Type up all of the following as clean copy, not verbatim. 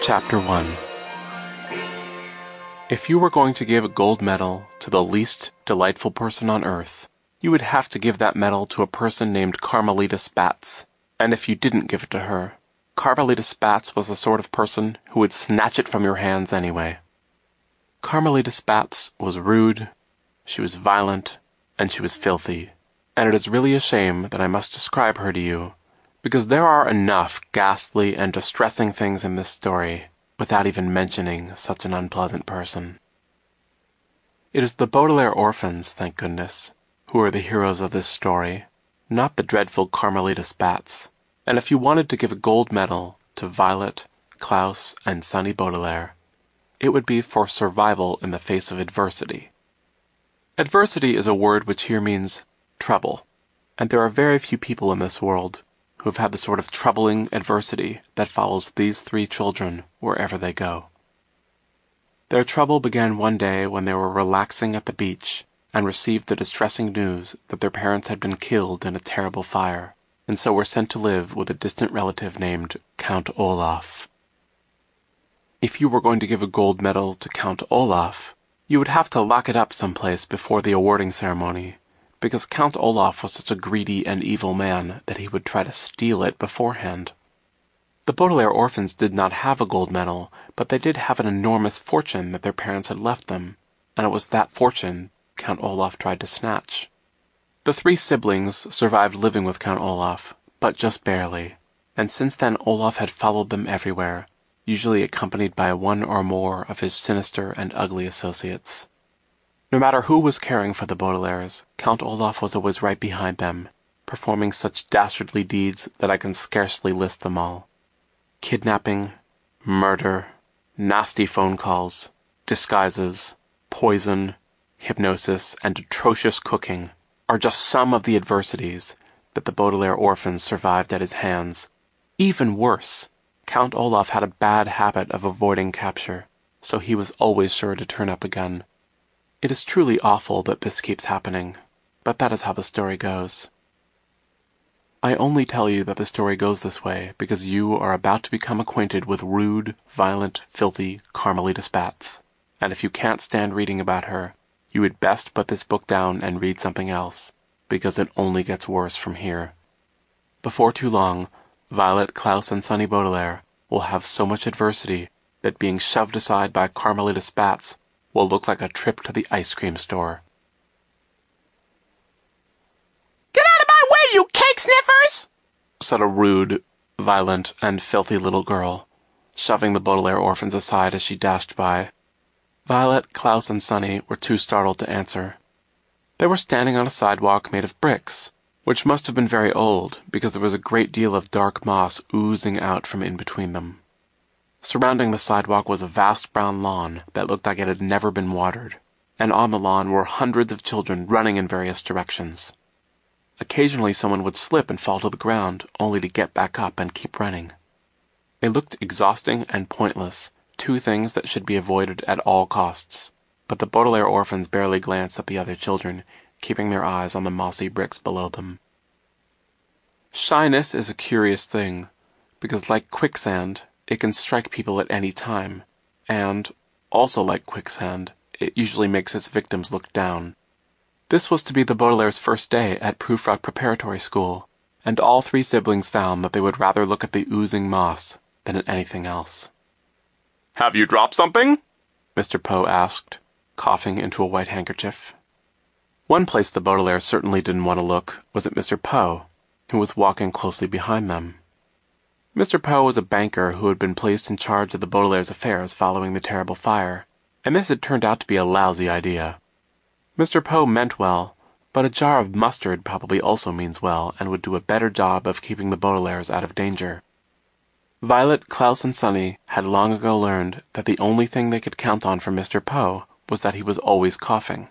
Chapter 1. If you were going to give a gold medal to the least delightful person on earth, you would have to give that medal to a person named Carmelita Spatz. And if you didn't give it to her, Carmelita Spatz was the sort of person who would snatch it from your hands anyway. Carmelita Spatz was rude, she was violent, and she was filthy. And it is really a shame that I must describe her to you, because there are enough ghastly and distressing things in this story without even mentioning such an unpleasant person. It is the Baudelaire orphans, thank goodness, who are the heroes of this story, not the dreadful Carmelita Spatz. And if you wanted to give a gold medal to Violet, Klaus, and Sonny Baudelaire, it would be for survival in the face of adversity. Adversity is a word which here means trouble, and there are very few people in this world who have had the sort of troubling adversity that follows these three children wherever they go. Their trouble began one day when they were relaxing at the beach and received the distressing news that their parents had been killed in a terrible fire, and so were sent to live with a distant relative named Count Olaf. If you were going to give a gold medal to Count Olaf, you would have to lock it up someplace before the awarding ceremony, because Count Olaf was such a greedy and evil man that he would try to steal it beforehand. The Baudelaire orphans did not have a gold medal, but they did have an enormous fortune that their parents had left them, and it was that fortune Count Olaf tried to snatch. The three siblings survived living with Count Olaf, but just barely, and since then Olaf had followed them everywhere, usually accompanied by one or more of his sinister and ugly associates. No matter who was caring for the Baudelaires, Count Olaf was always right behind them, performing such dastardly deeds that I can scarcely list them all. Kidnapping, murder, nasty phone calls, disguises, poison, hypnosis, and atrocious cooking are just some of the adversities that the Baudelaire orphans survived at his hands. Even worse, Count Olaf had a bad habit of avoiding capture, so he was always sure to turn up again. It is truly awful that this keeps happening, but that is how the story goes. I only tell you that the story goes this way because you are about to become acquainted with rude, violent, filthy Carmelita Spatz, and if you can't stand reading about her, you would best put this book down and read something else, because it only gets worse from here. Before too long, Violet, Klaus, and Sonny Baudelaire will have so much adversity that being shoved aside by Carmelita Spatz will look like a trip to the ice cream store. "Get out of my way, you cake sniffers!" said a rude, violent, and filthy little girl, shoving the Baudelaire orphans aside as she dashed by. Violet, Klaus, and Sonny were too startled to answer. They were standing on a sidewalk made of bricks, which must have been very old because there was a great deal of dark moss oozing out from in between them. Surrounding the sidewalk was a vast brown lawn that looked like it had never been watered, and on the lawn were hundreds of children running in various directions. Occasionally someone would slip and fall to the ground, only to get back up and keep running. It looked exhausting and pointless, two things that should be avoided at all costs, but the Baudelaire orphans barely glanced at the other children, keeping their eyes on the mossy bricks below them. Shyness is a curious thing, because like quicksand, it can strike people at any time, and, also like quicksand, it usually makes its victims look down. This was to be the Baudelaire's first day at Prufrock Preparatory School, and all three siblings found that they would rather look at the oozing moss than at anything else. "Have you dropped something?" Mr. Poe asked, coughing into a white handkerchief. One place the Baudelaires certainly didn't want to look was at Mr. Poe, who was walking closely behind them. Mr. Poe was a banker who had been placed in charge of the Baudelaire's affairs following the terrible fire, and this had turned out to be a lousy idea. Mr. Poe meant well, but a jar of mustard probably also means well and would do a better job of keeping the Baudelaires out of danger. Violet, Klaus, and Sonny had long ago learned that the only thing they could count on from Mr. Poe was that he was always coughing.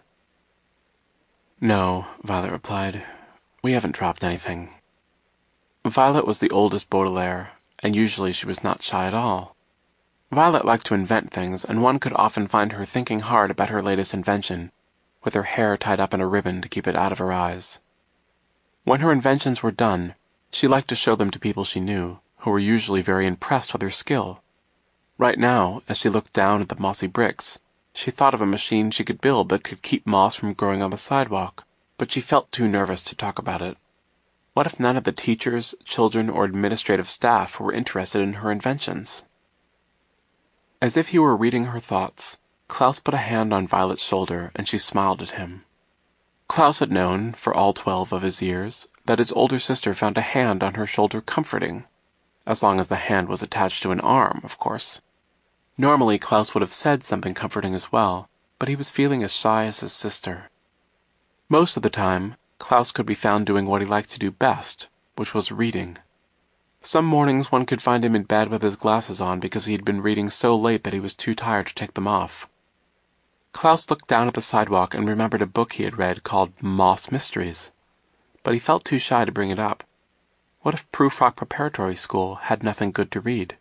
"No," Violet replied. "We haven't dropped anything." Violet was the oldest Baudelaire, and usually she was not shy at all. Violet liked to invent things, and one could often find her thinking hard about her latest invention, with her hair tied up in a ribbon to keep it out of her eyes. When her inventions were done, she liked to show them to people she knew, who were usually very impressed with her skill. Right now, as she looked down at the mossy bricks, she thought of a machine she could build that could keep moss from growing on the sidewalk, but she felt too nervous to talk about it. What if none of the teachers, children, or administrative staff were interested in her inventions? As if he were reading her thoughts, Klaus put a hand on Violet's shoulder and she smiled at him. Klaus had known, for all 12 of his years, that his older sister found a hand on her shoulder comforting, as long as the hand was attached to an arm, of course. Normally, Klaus would have said something comforting as well, but he was feeling as shy as his sister. Most of the time, Klaus could be found doing what he liked to do best, which was reading. Some mornings one could find him in bed with his glasses on because he had been reading so late that he was too tired to take them off. Klaus looked down at the sidewalk and remembered a book he had read called Moss Mysteries, but he felt too shy to bring it up. What if Prufrock Preparatory School had nothing good to read?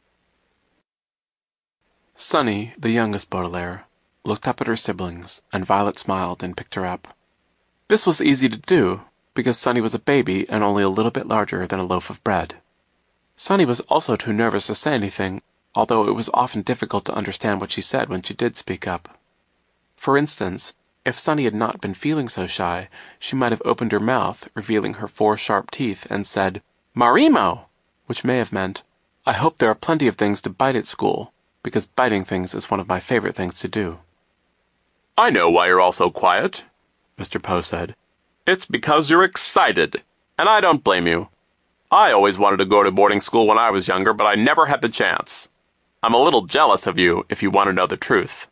Sunny, the youngest Baudelaire, looked up at her siblings, and Violet smiled and picked her up. This was easy to do, because Sunny was a baby and only a little bit larger than a loaf of bread. Sunny was also too nervous to say anything, although it was often difficult to understand what she said when she did speak up. For instance, if Sunny had not been feeling so shy, she might have opened her mouth, revealing her 4 sharp teeth, and said, "Marimo!" which may have meant, "I hope there are plenty of things to bite at school, because biting things is one of my favorite things to do." I know why you're all so quiet, Mr. Poe said. It's because you're excited, and I don't blame you. I always wanted to go to boarding school when I was younger, but I never had the chance. I'm a little jealous of you, if you want to know the truth.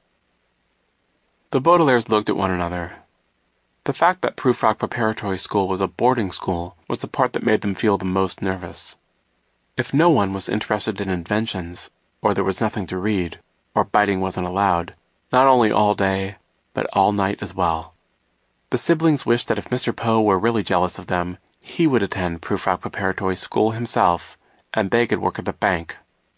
The Baudelaires looked at one another. The fact that Prufrock Preparatory School was a boarding school was the part that made them feel the most nervous. If no one was interested in inventions, or there was nothing to read, or biting wasn't allowed, not only all day, but all night as well. The siblings wished that if Mr. Poe were really jealous of them, he would attend Prufrock Preparatory School himself, and they could work at the bank.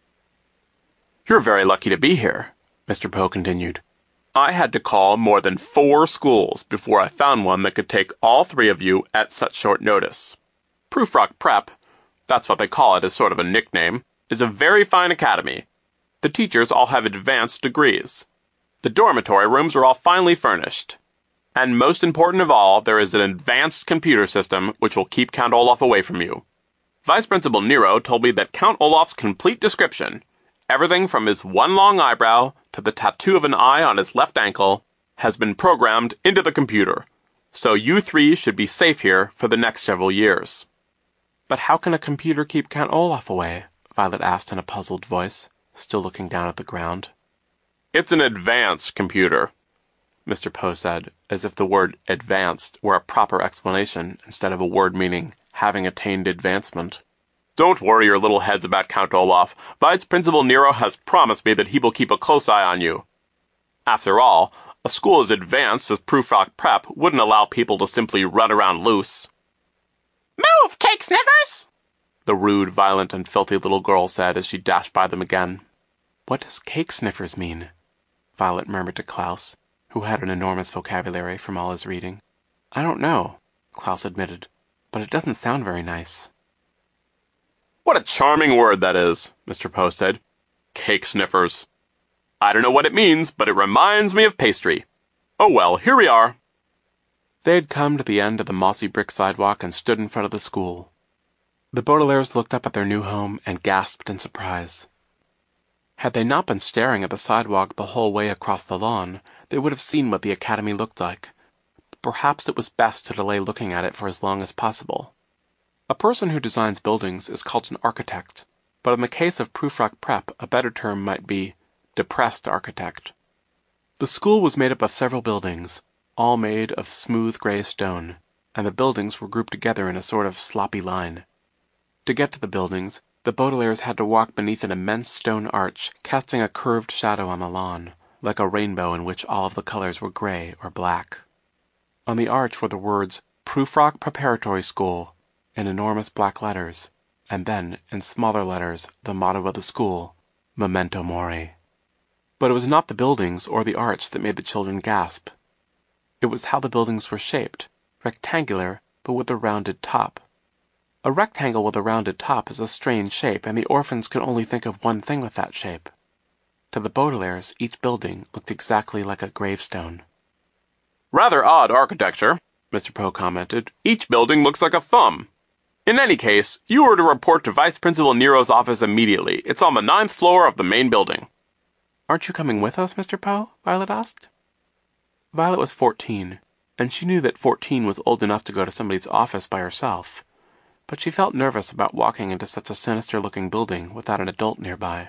You're very lucky to be here, Mr. Poe continued. I had to call more than 4 schools before I found one that could take all 3 of you at such short notice. Prufrock Prep, that's what they call it as sort of a nickname, is a very fine academy. The teachers all have advanced degrees. The dormitory rooms are all finely furnished. And most important of all, there is an advanced computer system which will keep Count Olaf away from you. Vice Principal Nero told me that Count Olaf's complete description, everything from his one long eyebrow to the tattoo of an eye on his left ankle, has been programmed into the computer. So you 3 should be safe here for the next several years. But how can a computer keep Count Olaf away? Violet asked in a puzzled voice, still looking down at the ground. It's an advanced computer, Mr. Poe said, as if the word advanced were a proper explanation instead of a word meaning having attained advancement. Don't worry your little heads about Count Olaf. Vice Principal Nero has promised me that he will keep a close eye on you. After all, a school as advanced as Prufrock Prep wouldn't allow people to simply run around loose. Move, Cake Sniffers! The rude, violent, and filthy little girl said as she dashed by them again. What does Cake Sniffers mean? Violet murmured to Klaus, who had an enormous vocabulary from all his reading. I don't know, Klaus admitted, but it doesn't sound very nice. What a charming word that is, Mr. Poe said. Cake Sniffers. I don't know what it means, but it reminds me of pastry. Oh well, here we are. They had come to the end of the mossy brick sidewalk and stood in front of the school. The Baudelaires looked up at their new home and gasped in surprise. Had they not been staring at the sidewalk the whole way across the lawn, they would have seen what the academy looked like. Perhaps it was best to delay looking at it for as long as possible. A person who designs buildings is called an architect, but in the case of Prufrock Prep, a better term might be depressed architect. The school was made up of several buildings, all made of smooth gray stone, and the buildings were grouped together in a sort of sloppy line. To get to the buildings, the Baudelaires had to walk beneath an immense stone arch, casting a curved shadow on the lawn, like a rainbow in which all of the colors were gray or black. On the arch were the words, Prufrock Preparatory School, in enormous black letters, and then, in smaller letters, the motto of the school, Memento Mori. But it was not the buildings or the arch that made the children gasp. It was how the buildings were shaped, rectangular, but with a rounded top. A rectangle with a rounded top is a strange shape, and the orphans could only think of one thing with that shape. To the Baudelaires, each building looked exactly like a gravestone. Rather odd architecture, Mr. Poe commented. Each building looks like a thumb. In any case, you are to report to Vice Principal Nero's office immediately. It's on the 9th floor of the main building. Aren't you coming with us, Mr. Poe? Violet asked. Violet was 14, and she knew that 14 was old enough to go to somebody's office by herself, but she felt nervous about walking into such a sinister-looking building without an adult nearby.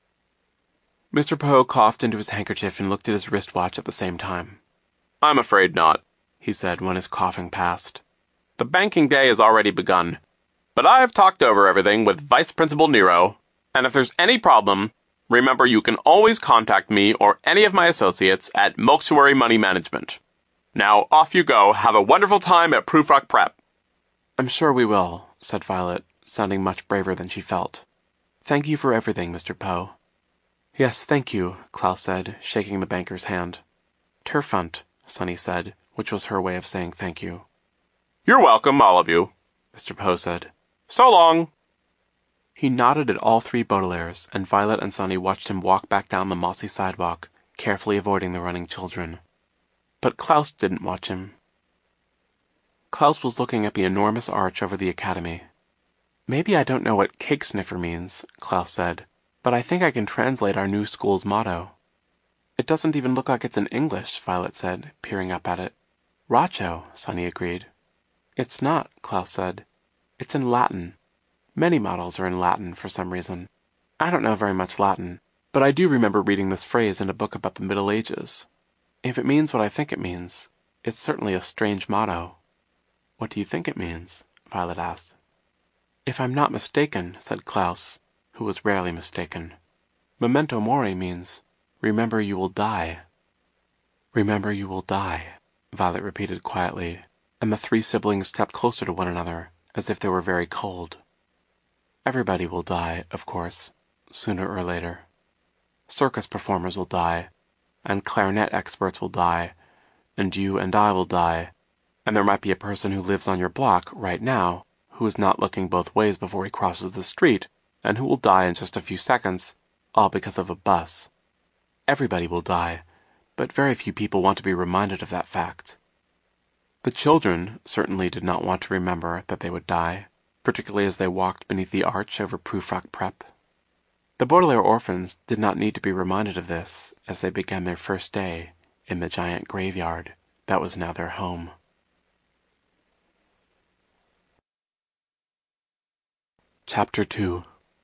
Mr. Poe coughed into his handkerchief and looked at his wristwatch at the same time. I'm afraid not, he said when his coughing passed. The banking day has already begun, but I've talked over everything with Vice Principal Nero, and if there's any problem, remember you can always contact me or any of my associates at Mortuary Money Management. Now, off you go. Have a wonderful time at Prufrock Prep. I'm sure we will, said Violet, sounding much braver than she felt. Thank you for everything, Mr. Poe. Yes, thank you, Klaus said, shaking the banker's hand. Terfunt, Sunny said, which was her way of saying thank you. You're welcome, all of you, Mr. Poe said. So long. He nodded at all three Baudelaires, and Violet and Sunny watched him walk back down the mossy sidewalk, carefully avoiding the running children. But Klaus didn't watch him. Klaus was looking at the enormous arch over the academy. Maybe I don't know what cake sniffer means, Klaus said, but I think I can translate our new school's motto. It doesn't even look like it's in English, Violet said, peering up at it. Racho, Sunny agreed. It's not, Klaus said. It's in Latin. Many models are in Latin for some reason. I don't know very much Latin, but I do remember reading this phrase in a book about the Middle Ages. If it means what I think it means, it's certainly a strange motto. What do you think it means? Violet asked. If I'm not mistaken, said Klaus, who was rarely mistaken, memento mori means, remember you will die. Remember you will die, Violet repeated quietly, and the three siblings stepped closer to one another, as if they were very cold. Everybody will die, of course, sooner or later. Circus performers will die, and clarinet experts will die, and you and I will die, and there might be a person who lives on your block right now who is not looking both ways before he crosses the street, and who will die in just a few seconds, all because of a bus. Everybody will die, but very few people want to be reminded of that fact. The children certainly did not want to remember that they would die, particularly as they walked beneath the arch over Prufrock Prep. The Baudelaire orphans did not need to be reminded of this as they began their first day in the giant graveyard that was now their home. Chapter 2.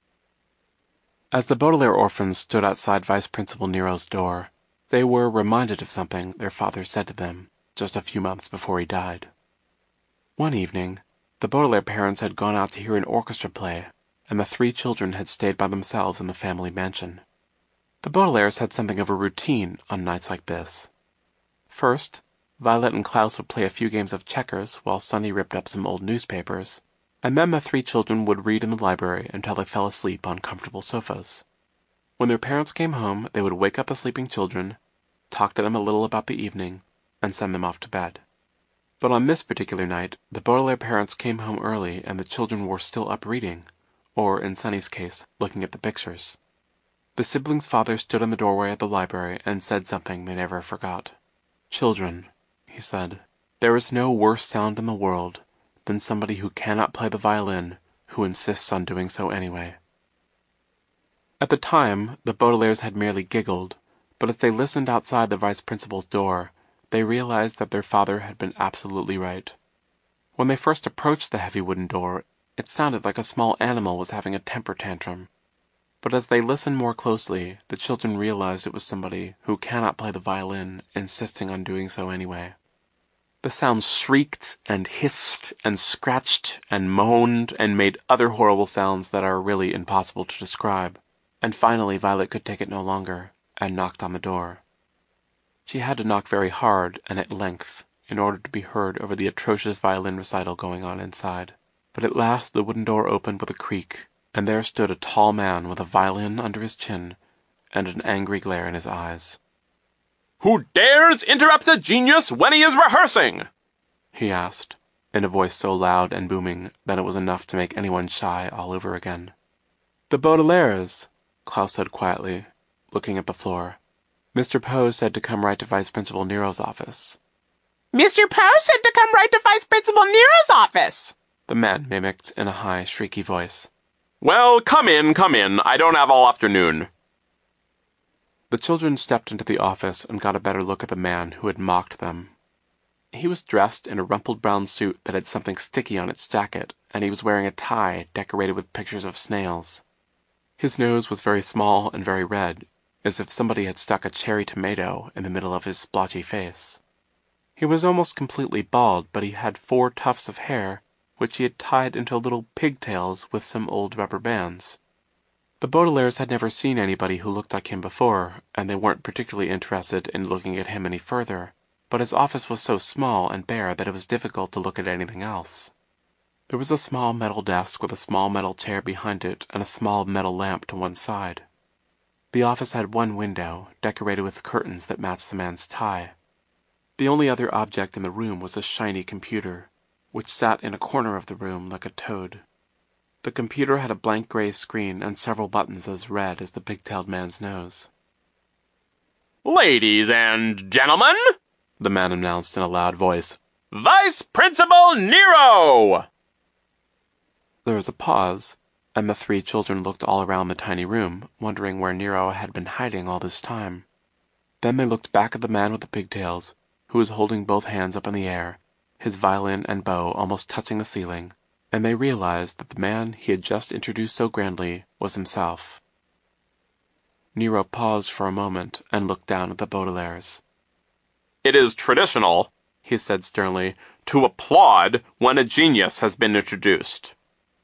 As the Baudelaire orphans stood outside Vice Principal Nero's door, they were reminded of something their father said to them just a few months before he died. One evening, the Baudelaire parents had gone out to hear an orchestra play, and the three children had stayed by themselves in the family mansion. The Baudelaires had something of a routine on nights like this. First, Violet and Klaus would play a few games of checkers while Sunny ripped up some old newspapers, and then the three children would read in the library until they fell asleep on comfortable sofas. When their parents came home, they would wake up the sleeping children, talk to them a little about the evening, and send them off to bed. But on this particular night, the Baudelaire parents came home early and the children were still up reading, or, in Sunny's case, looking at the pictures. The siblings' father stood in the doorway of the library and said something they never forgot. "Children," he said, "there is no worse sound in the world than somebody who cannot play the violin who insists on doing so anyway." At the time, the Baudelaires had merely giggled, but as they listened outside the vice principal's door, they realized that their father had been absolutely right. When they first approached the heavy wooden door, it sounded like a small animal was having a temper tantrum. But as they listened more closely, the children realized it was somebody who cannot play the violin insisting on doing so anyway. The sound shrieked and hissed and scratched and moaned and made other horrible sounds that are really impossible to describe. And finally Violet could take it no longer, and knocked on the door. She had to knock very hard and at length, in order to be heard over the atrocious violin recital going on inside. But at last the wooden door opened with a creak, and there stood a tall man with a violin under his chin, and an angry glare in his eyes. "Who dares interrupt a genius when he is rehearsing?" he asked, in a voice so loud and booming that it was enough to make anyone shy all over again. "The Baudelaires," Klaus said quietly, looking at the floor. Mr. Poe said to come right to Vice Principal Nero's office. Mr. Poe said to come right to Vice Principal Nero's office, the man mimicked in a high, shrieky voice. Well, come in. I don't have all afternoon. The children stepped into the office and got a better look at the man who had mocked them. He was dressed in a rumpled brown suit that had something sticky on its jacket, and he was wearing a tie decorated with pictures of snails. His nose was very small and very red, as if somebody had stuck a cherry tomato in the middle of his splotchy face. He was almost completely bald, but he had 4 tufts of hair, which he had tied into little pigtails with some old rubber bands. The Baudelaires had never seen anybody who looked like him before, and they weren't particularly interested in looking at him any further, but his office was so small and bare that it was difficult to look at anything else. There was a small metal desk with a small metal chair behind it and a small metal lamp to one side. The office had 1 window, decorated with curtains that matched the man's tie. The only other object in the room was a shiny computer, which sat in a corner of the room like a toad. The computer had a blank gray screen and several buttons as red as the pigtailed man's nose. Ladies and gentlemen, the man announced in a loud voice, Vice Principal Nero! There was a pause, and the 3 children looked all around the tiny room, wondering where Nero had been hiding all this time. Then they looked back at the man with the pigtails, who was holding both hands up in the air, his violin and bow almost touching the ceiling, and they realized that the man he had just introduced so grandly was himself. Nero paused for a moment and looked down at the Baudelaires. It is traditional, he said sternly, to applaud when a genius has been introduced.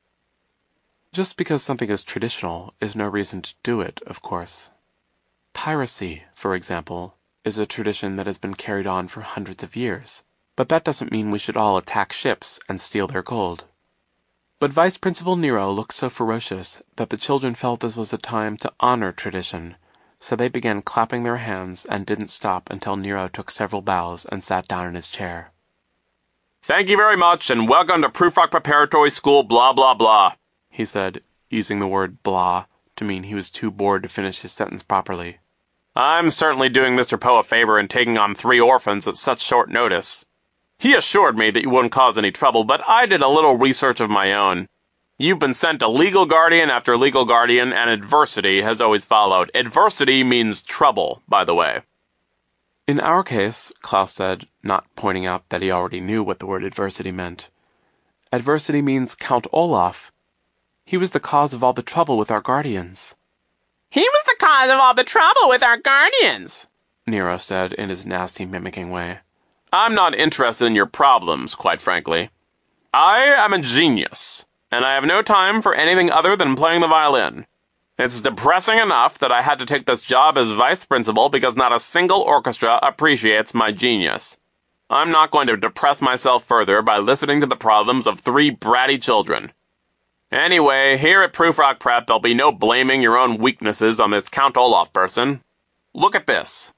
Just because something is traditional is no reason to do it, of course. Piracy, for example, is a tradition that has been carried on for hundreds of years, but that doesn't mean we should all attack ships and steal their gold. But Vice Principal Nero looked so ferocious that the children felt this was a time to honor tradition, so they began clapping their hands and didn't stop until Nero took several bows and sat down in his chair. Thank you very much, and welcome to Prufrock Preparatory School, blah, blah, blah, he said, using the word blah to mean he was too bored to finish his sentence properly. I'm certainly doing Mr. Poe a favor in taking on 3 orphans at such short notice. He assured me that you wouldn't cause any trouble, but I did a little research of my own. You've been sent to legal guardian after legal guardian, and adversity has always followed. Adversity means trouble, by the way. In our case, Klaus said, not pointing out that he already knew what the word adversity meant, adversity means Count Olaf. He was the cause of all the trouble with our guardians. He was the cause of all the trouble with our guardians, Nero said in his nasty mimicking way. I'm not interested in your problems, quite frankly. I am a genius, and I have no time for anything other than playing the violin. It's depressing enough that I had to take this job as vice principal because not a single orchestra appreciates my genius. I'm not going to depress myself further by listening to the problems of 3 bratty children. Anyway, here at Prufrock Prep, there'll be no blaming your own weaknesses on this Count Olaf person. Look at this.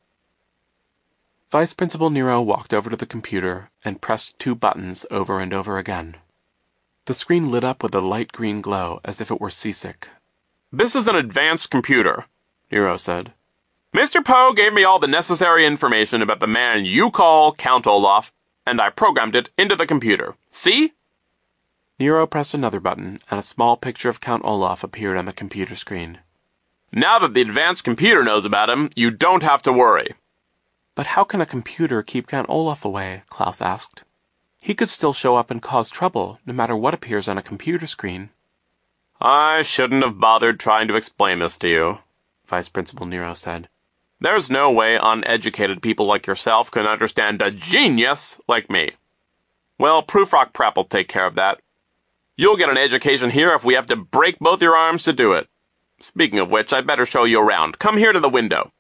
Vice Principal Nero walked over to the computer and pressed 2 buttons over and over again. The screen lit up with a light green glow as if it were seasick. This is an advanced computer, Nero said. Mr. Poe gave me all the necessary information about the man you call Count Olaf, and I programmed it into the computer. See? Nero pressed another button, and a small picture of Count Olaf appeared on the computer screen. Now that the advanced computer knows about him, you don't have to worry. But how can a computer keep Count Olaf away? Klaus asked. He could still show up and cause trouble, no matter what appears on a computer screen. I shouldn't have bothered trying to explain this to you, Vice Principal Nero said. There's no way uneducated people like yourself can understand a genius like me. Well, Prufrock Prep will take care of that. You'll get an education here if we have to break both your arms to do it. Speaking of which, I'd better show you around. Come here to the window.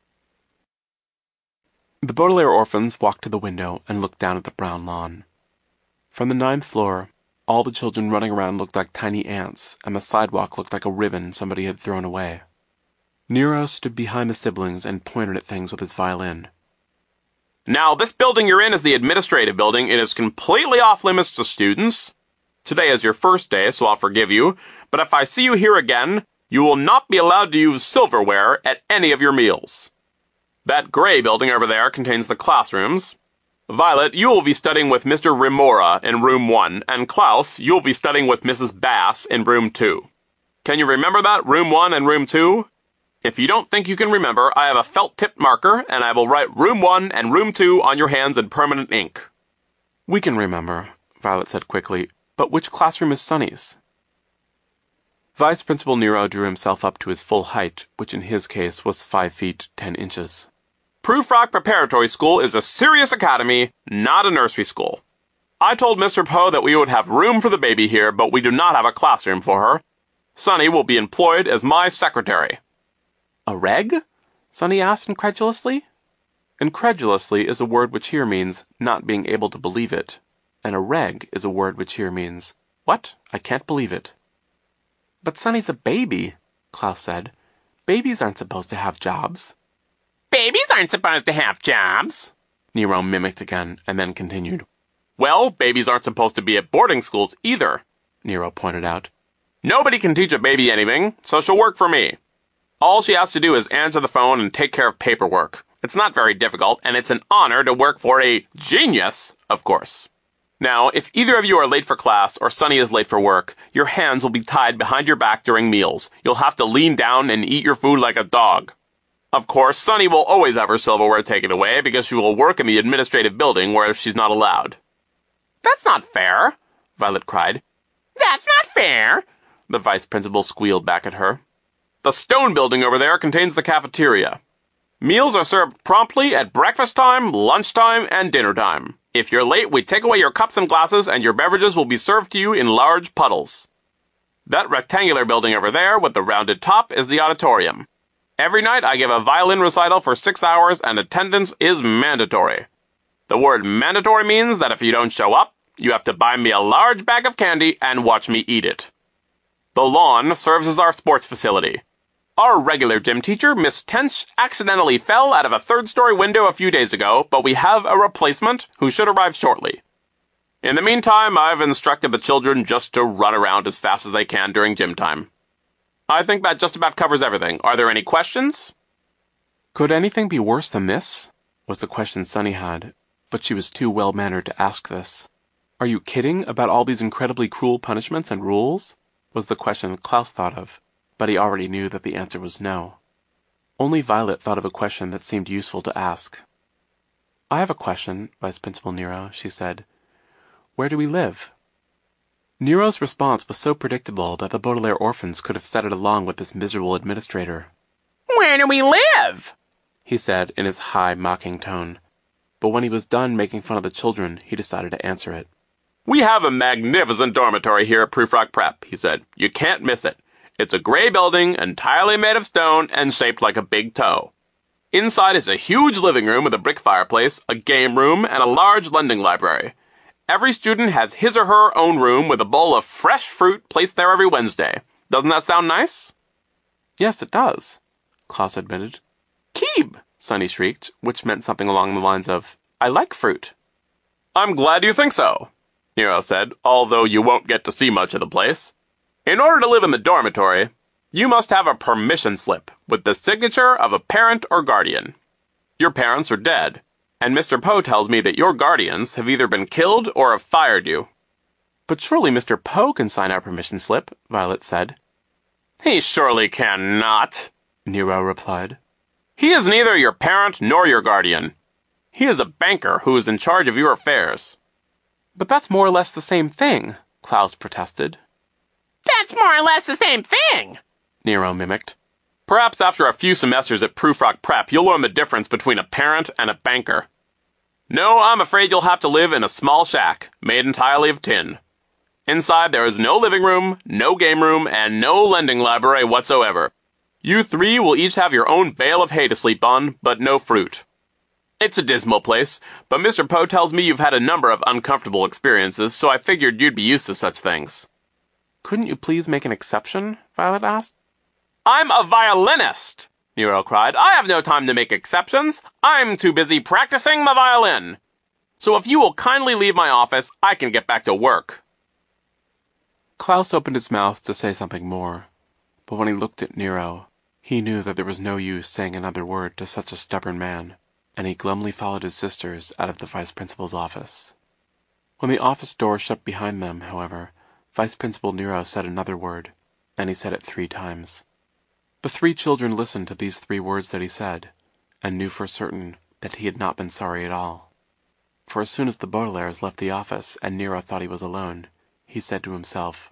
The Baudelaire orphans walked to the window and looked down at the brown lawn. From the 9th floor, all the children running around looked like tiny ants, and the sidewalk looked like a ribbon somebody had thrown away. Nero stood behind the siblings and pointed at things with his violin. Now, this building you're in is the administrative building. It is completely off limits to students. Today is your first day, so I'll forgive you, but if I see you here again, You will not be allowed to use silverware at any of your meals. That gray building over there contains the classrooms. Violet, you will be studying with Mr. Remora in room 1, and Klaus, you'll be studying with Mrs. Bass in room 2. Can you remember that, room 1 and room 2? If you don't think you can remember, I have a felt-tipped marker, and I will write room 1 and room 2 on your hands in permanent ink. We can remember, Violet said quickly, but which classroom is Sunny's? Vice Principal Nero drew himself up to his full height, which in his case was 5 feet 10 inches. Prufrock Preparatory School is a serious academy, not a nursery school. I told Mr. Poe that we would have room for the baby here, but we do not have a classroom for her. Sunny will be employed as my secretary. A reg? Sunny asked incredulously. Incredulously is a word which here means not being able to believe it, and a reg is a word which here means, what? I can't believe it. But Sunny's a baby, Klaus said. Babies aren't supposed to have jobs. Babies aren't supposed to have jobs, Nero mimicked again, and then continued. Well, babies aren't supposed to be at boarding schools either, Nero pointed out. Nobody can teach a baby anything, so she'll work for me. All she has to do is answer the phone and take care of paperwork. It's not very difficult, and it's an honor to work for a genius, of course. Now, if either of you are late for class or Sunny is late for work, your hands will be tied behind your back during meals. You'll have to lean down and eat your food like a dog. Of course, Sunny will always have her silverware taken away because she will work in the administrative building where she's not allowed. That's not fair, Violet cried. That's not fair, the vice principal squealed back at her. The stone building over there contains the cafeteria. Meals are served promptly at breakfast time, lunchtime, and dinner time. If you're late, we take away your cups and glasses, and your beverages will be served to you in large puddles. That rectangular building over there with the rounded top is the auditorium. Every night I give a violin recital for 6 hours, and attendance is mandatory. The word mandatory means that if you don't show up, you have to buy me a large bag of candy and watch me eat it. The lawn serves as our sports facility. Our regular gym teacher, Miss Tench, accidentally fell out of a third-story window a few days ago, but we have a replacement who should arrive shortly. In the meantime, I've instructed the children just to run around as fast as they can during gym time. I think that just about covers everything. Are there any questions? Could anything be worse than this? Was the question Sunny had, but she was too well-mannered to ask this. Are you kidding about all these incredibly cruel punishments and rules? Was the question Klaus thought of, but he already knew that the answer was no. Only Violet thought of a question that seemed useful to ask. I have a question, Vice Principal Nero, she said. Where do we live? Nero's response was so predictable that the Baudelaire orphans could have said it along with this miserable administrator. Where do we live? He said in his high, mocking tone. But when he was done making fun of the children, he decided to answer it. We have a magnificent dormitory here at Prufrock Prep, he said. You can't miss it. It's a gray building, entirely made of stone, and shaped like a big toe. Inside is a huge living room with a brick fireplace, a game room, and a large lending library. Every student has his or her own room with a bowl of fresh fruit placed there every Wednesday. Doesn't that sound nice? Yes, it does, Klaus admitted. Keeb, Sunny shrieked, which meant something along the lines of, I like fruit. I'm glad you think so, Nero said, although you won't get to see much of the place. In order to live in the dormitory, you must have a permission slip with the signature of a parent or guardian. Your parents are dead, and Mr. Poe tells me that your guardians have either been killed or have fired you. But surely Mr. Poe can sign our permission slip, Violet said. He surely cannot, Nero replied. He is neither your parent nor your guardian. He is a banker who is in charge of your affairs. But that's more or less the same thing, Klaus protested. That's more or less the same thing, Nero mimicked. Perhaps after a few semesters at Prufrock Prep, you'll learn the difference between a parent and a banker. No, I'm afraid you'll have to live in a small shack, made entirely of tin. Inside there is no living room, no game room, and no lending library whatsoever. You three will each have your own bale of hay to sleep on, but no fruit. It's a dismal place, but Mr. Poe tells me you've had a number of uncomfortable experiences, so I figured you'd be used to such things. Couldn't you please make an exception? Violet asked. I'm a violinist, Nero cried. I have no time to make exceptions. I'm too busy practicing my violin. So if you will kindly leave my office, I can get back to work. Klaus opened his mouth to say something more, But when he looked at Nero, he knew that there was no use saying another word to such a stubborn man, and he glumly followed his sisters out of the vice principal's office. When the office door shut behind them, however, Vice Principal Nero said another word, and he said it 3 times. The 3 children listened to these 3 words that he said, and knew for certain that he had not been sorry at all. For as soon as the Baudelaires left the office and Nero thought he was alone, he said to himself,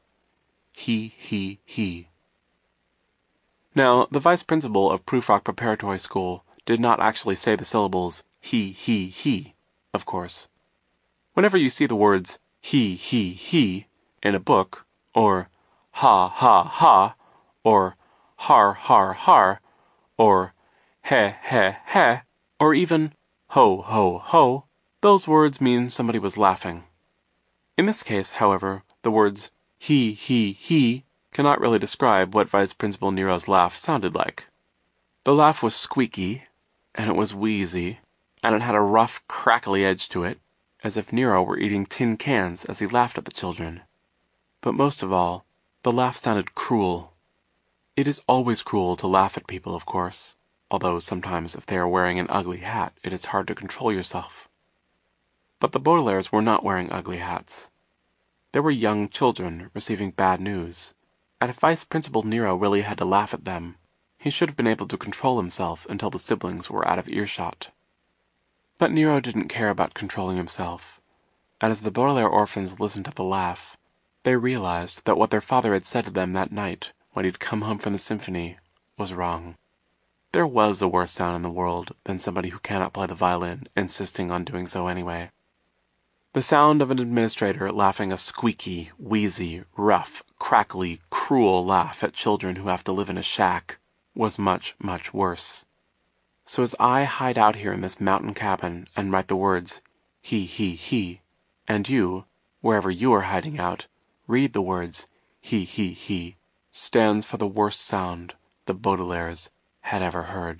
he. Now, the vice principal of Prufrock Preparatory School did not actually say the syllables he, of course. Whenever you see the words he in a book, or ha, or har, or he, or even ho, those words mean somebody was laughing. In this case, however, the words he cannot really describe what Vice Principal Nero's laugh sounded like. The laugh was squeaky, and it was wheezy, and it had a rough, crackly edge to it, as if Nero were eating tin cans as he laughed at the children. But most of all, the laugh sounded cruel. It is always cruel to laugh at people, of course, although sometimes if they are wearing an ugly hat, it is hard to control yourself. But the Baudelaires were not wearing ugly hats. They were young children receiving bad news, and if Vice Principal Nero really had to laugh at them, he should have been able to control himself until the siblings were out of earshot. But Nero didn't care about controlling himself, and as the Baudelaire orphans listened to the laugh, they realized that what their father had said to them that night when he'd come home from the symphony was wrong. There was a worse sound in the world than somebody who cannot play the violin insisting on doing so anyway. The sound of an administrator laughing a squeaky, wheezy, rough, crackly, cruel laugh at children who have to live in a shack was much, much worse. So as I hide out here in this mountain cabin and write the words he, and you, wherever you are hiding out, read the words he, stands for the worst sound the Baudelaires had ever heard.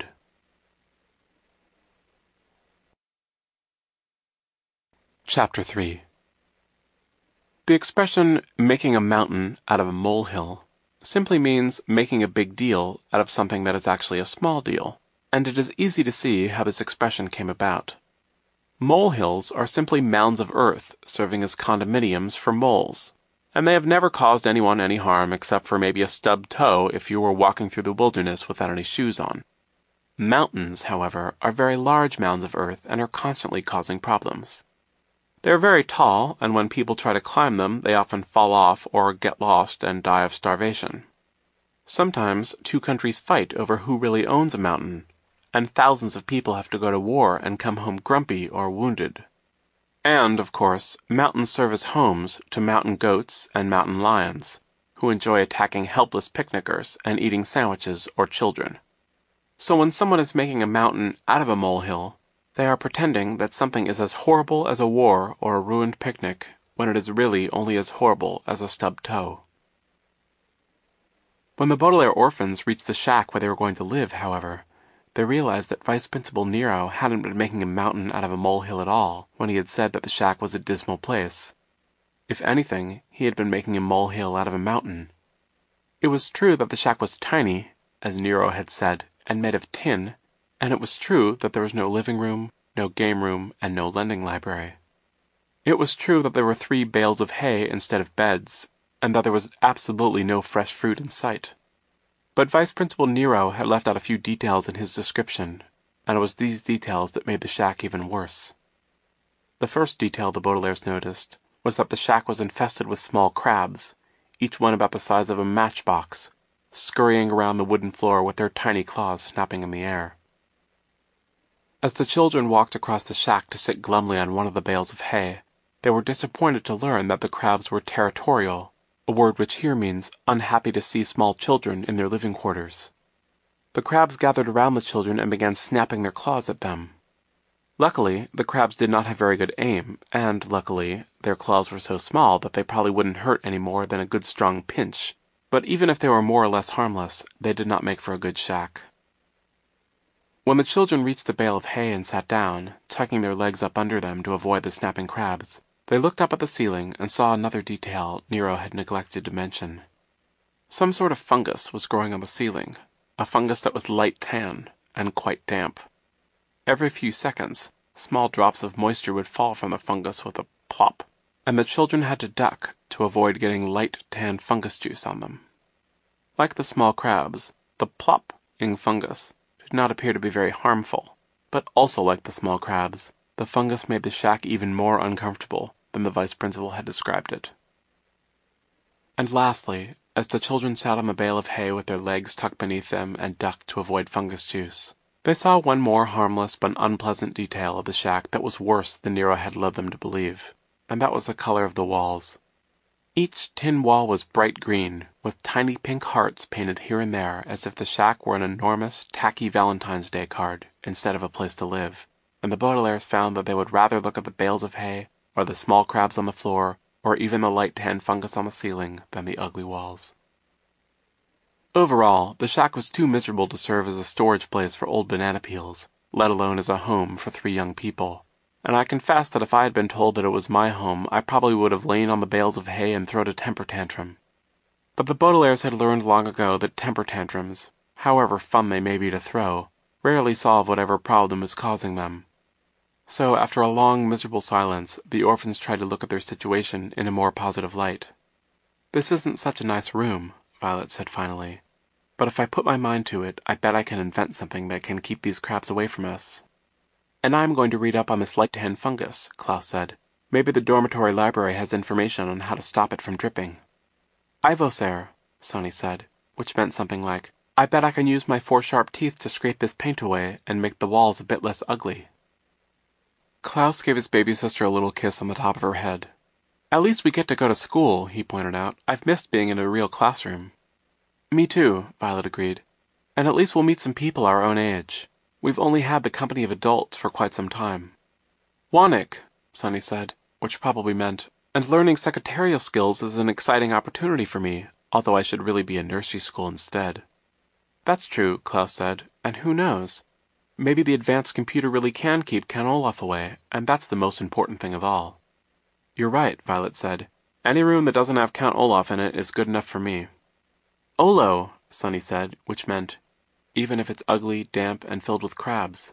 Chapter 3. The expression making a mountain out of a molehill simply means making a big deal out of something that is actually a small deal, and it is easy to see how this expression came about. Molehills are simply mounds of earth serving as condominiums for moles, and they have never caused anyone any harm except for maybe a stubbed toe if you were walking through the wilderness without any shoes on. Mountains, however, are very large mounds of earth and are constantly causing problems. They are very tall, and when people try to climb them, they often fall off or get lost and die of starvation. Sometimes 2 countries fight over who really owns a mountain, and thousands of people have to go to war and come home grumpy or wounded. And, of course, mountains serve as homes to mountain goats and mountain lions, who enjoy attacking helpless picnickers and eating sandwiches or children. So when someone is making a mountain out of a molehill, they are pretending that something is as horrible as a war or a ruined picnic when it is really only as horrible as a stubbed toe. When the Baudelaire orphans reached the shack where they were going to live, however, they realized that Vice Principal Nero hadn't been making a mountain out of a molehill at all when he had said that the shack was a dismal place. If anything, he had been making a molehill out of a mountain. It was true that the shack was tiny, as Nero had said, and made of tin, and it was true that there was no living room, no game room, and no lending library. It was true that there were 3 bales of hay instead of beds, and that there was absolutely no fresh fruit in sight. But Vice Principal Nero had left out a few details in his description, and it was these details that made the shack even worse. The first detail the Baudelaires noticed was that the shack was infested with small crabs, each one about the size of a matchbox, scurrying around the wooden floor with their tiny claws snapping in the air. As the children walked across the shack to sit glumly on one of the bales of hay, they were disappointed to learn that the crabs were territorial, a word which here means unhappy to see small children in their living quarters. The crabs gathered around the children and began snapping their claws at them. Luckily, the crabs did not have very good aim, and luckily, their claws were so small that they probably wouldn't hurt any more than a good strong pinch. But even if they were more or less harmless, they did not make for a good shack. When the children reached the bale of hay and sat down, tucking their legs up under them to avoid the snapping crabs, they looked up at the ceiling and saw another detail Nero had neglected to mention. Some sort of fungus was growing on the ceiling, a fungus that was light tan and quite damp. Every few seconds, small drops of moisture would fall from the fungus with a plop, and the children had to duck to avoid getting light tan fungus juice on them. Like the small crabs, the plop-ing fungus did not appear to be very harmful, but also like the small crabs, the fungus made the shack even more uncomfortable than the vice principal had described it. And lastly, as the children sat on the bale of hay with their legs tucked beneath them and ducked to avoid fungus juice, they saw one more harmless but unpleasant detail of the shack that was worse than Nero had led them to believe, and that was the color of the walls. Each tin wall was bright green, with tiny pink hearts painted here and there as if the shack were an enormous, tacky Valentine's Day card instead of a place to live, and the Baudelaires found that they would rather look at the bales of hay, or the small crabs on the floor, or even the light tan fungus on the ceiling than the ugly walls. Overall, the shack was too miserable to serve as a storage place for old banana peels, let alone as a home for 3 young people, and I confess that if I had been told that it was my home, I probably would have lain on the bales of hay and thrown a temper tantrum. But the Baudelaires had learned long ago that temper tantrums, however fun they may be to throw, rarely solve whatever problem is causing them. So, after a long, miserable silence, the orphans tried to look at their situation in a more positive light. "This isn't such a nice room," Violet said finally. "But if I put my mind to it, I bet I can invent something that can keep these crabs away from us." "And I'm going to read up on this light tan fungus," Klaus said. "Maybe the dormitory library has information on how to stop it from dripping." "I vocer," Sonny said, which meant something like, "I bet I can use my 4 sharp teeth to scrape this paint away and make the walls a bit less ugly." Klaus gave his baby sister a little kiss on the top of her head. "At least we get to go to school," he pointed out. "I've missed being in a real classroom." "Me too," Violet agreed. "And at least we'll meet some people our own age. We've only had the company of adults for quite some time." "Wanik," Sonny said, which probably meant, "and learning secretarial skills is an exciting opportunity for me, although I should really be in nursery school instead." "That's true," Klaus said, "and who knows? Maybe the advanced computer really can keep Count Olaf away, and that's the most important thing of all." "You're right," Violet said. "Any room that doesn't have Count Olaf in it is good enough for me." "Olo," Sonny said, which meant, "even if it's ugly, damp, and filled with crabs."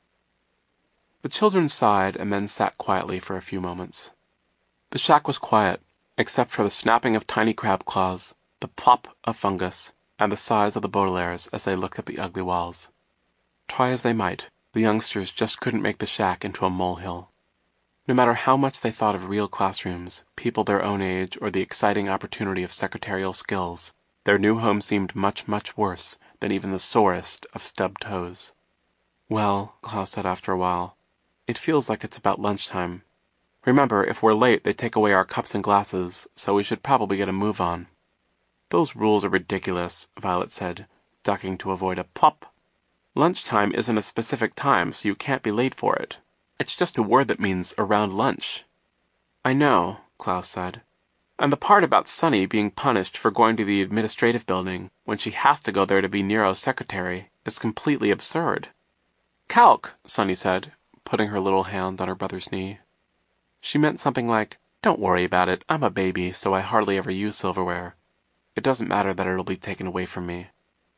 The children sighed and then sat quietly for a few moments. The shack was quiet, except for the snapping of tiny crab claws, the plop of fungus, and the sighs of the Baudelaires as they looked at the ugly walls. Try as they might, the youngsters just couldn't make the shack into a molehill. No matter how much they thought of real classrooms, people their own age, or the exciting opportunity of secretarial skills, their new home seemed much, much worse than even the sorest of stubbed toes. "Well," Klaus said after a while, "it feels like it's about lunchtime. Remember, if we're late, they take away our cups and glasses, so we should probably get a move on." "Those rules are ridiculous," Violet said, ducking to avoid a plop. "Lunchtime isn't a specific time, so you can't be late for it. It's just a word that means around lunch." "I know," Klaus said. "And the part about Sunny being punished for going to the administrative building when she has to go there to be Nero's secretary is completely absurd." "Calc," Sunny said, putting her little hand on her brother's knee. She meant something like, "Don't worry about it. I'm a baby, so I hardly ever use silverware. It doesn't matter that it'll be taken away from me."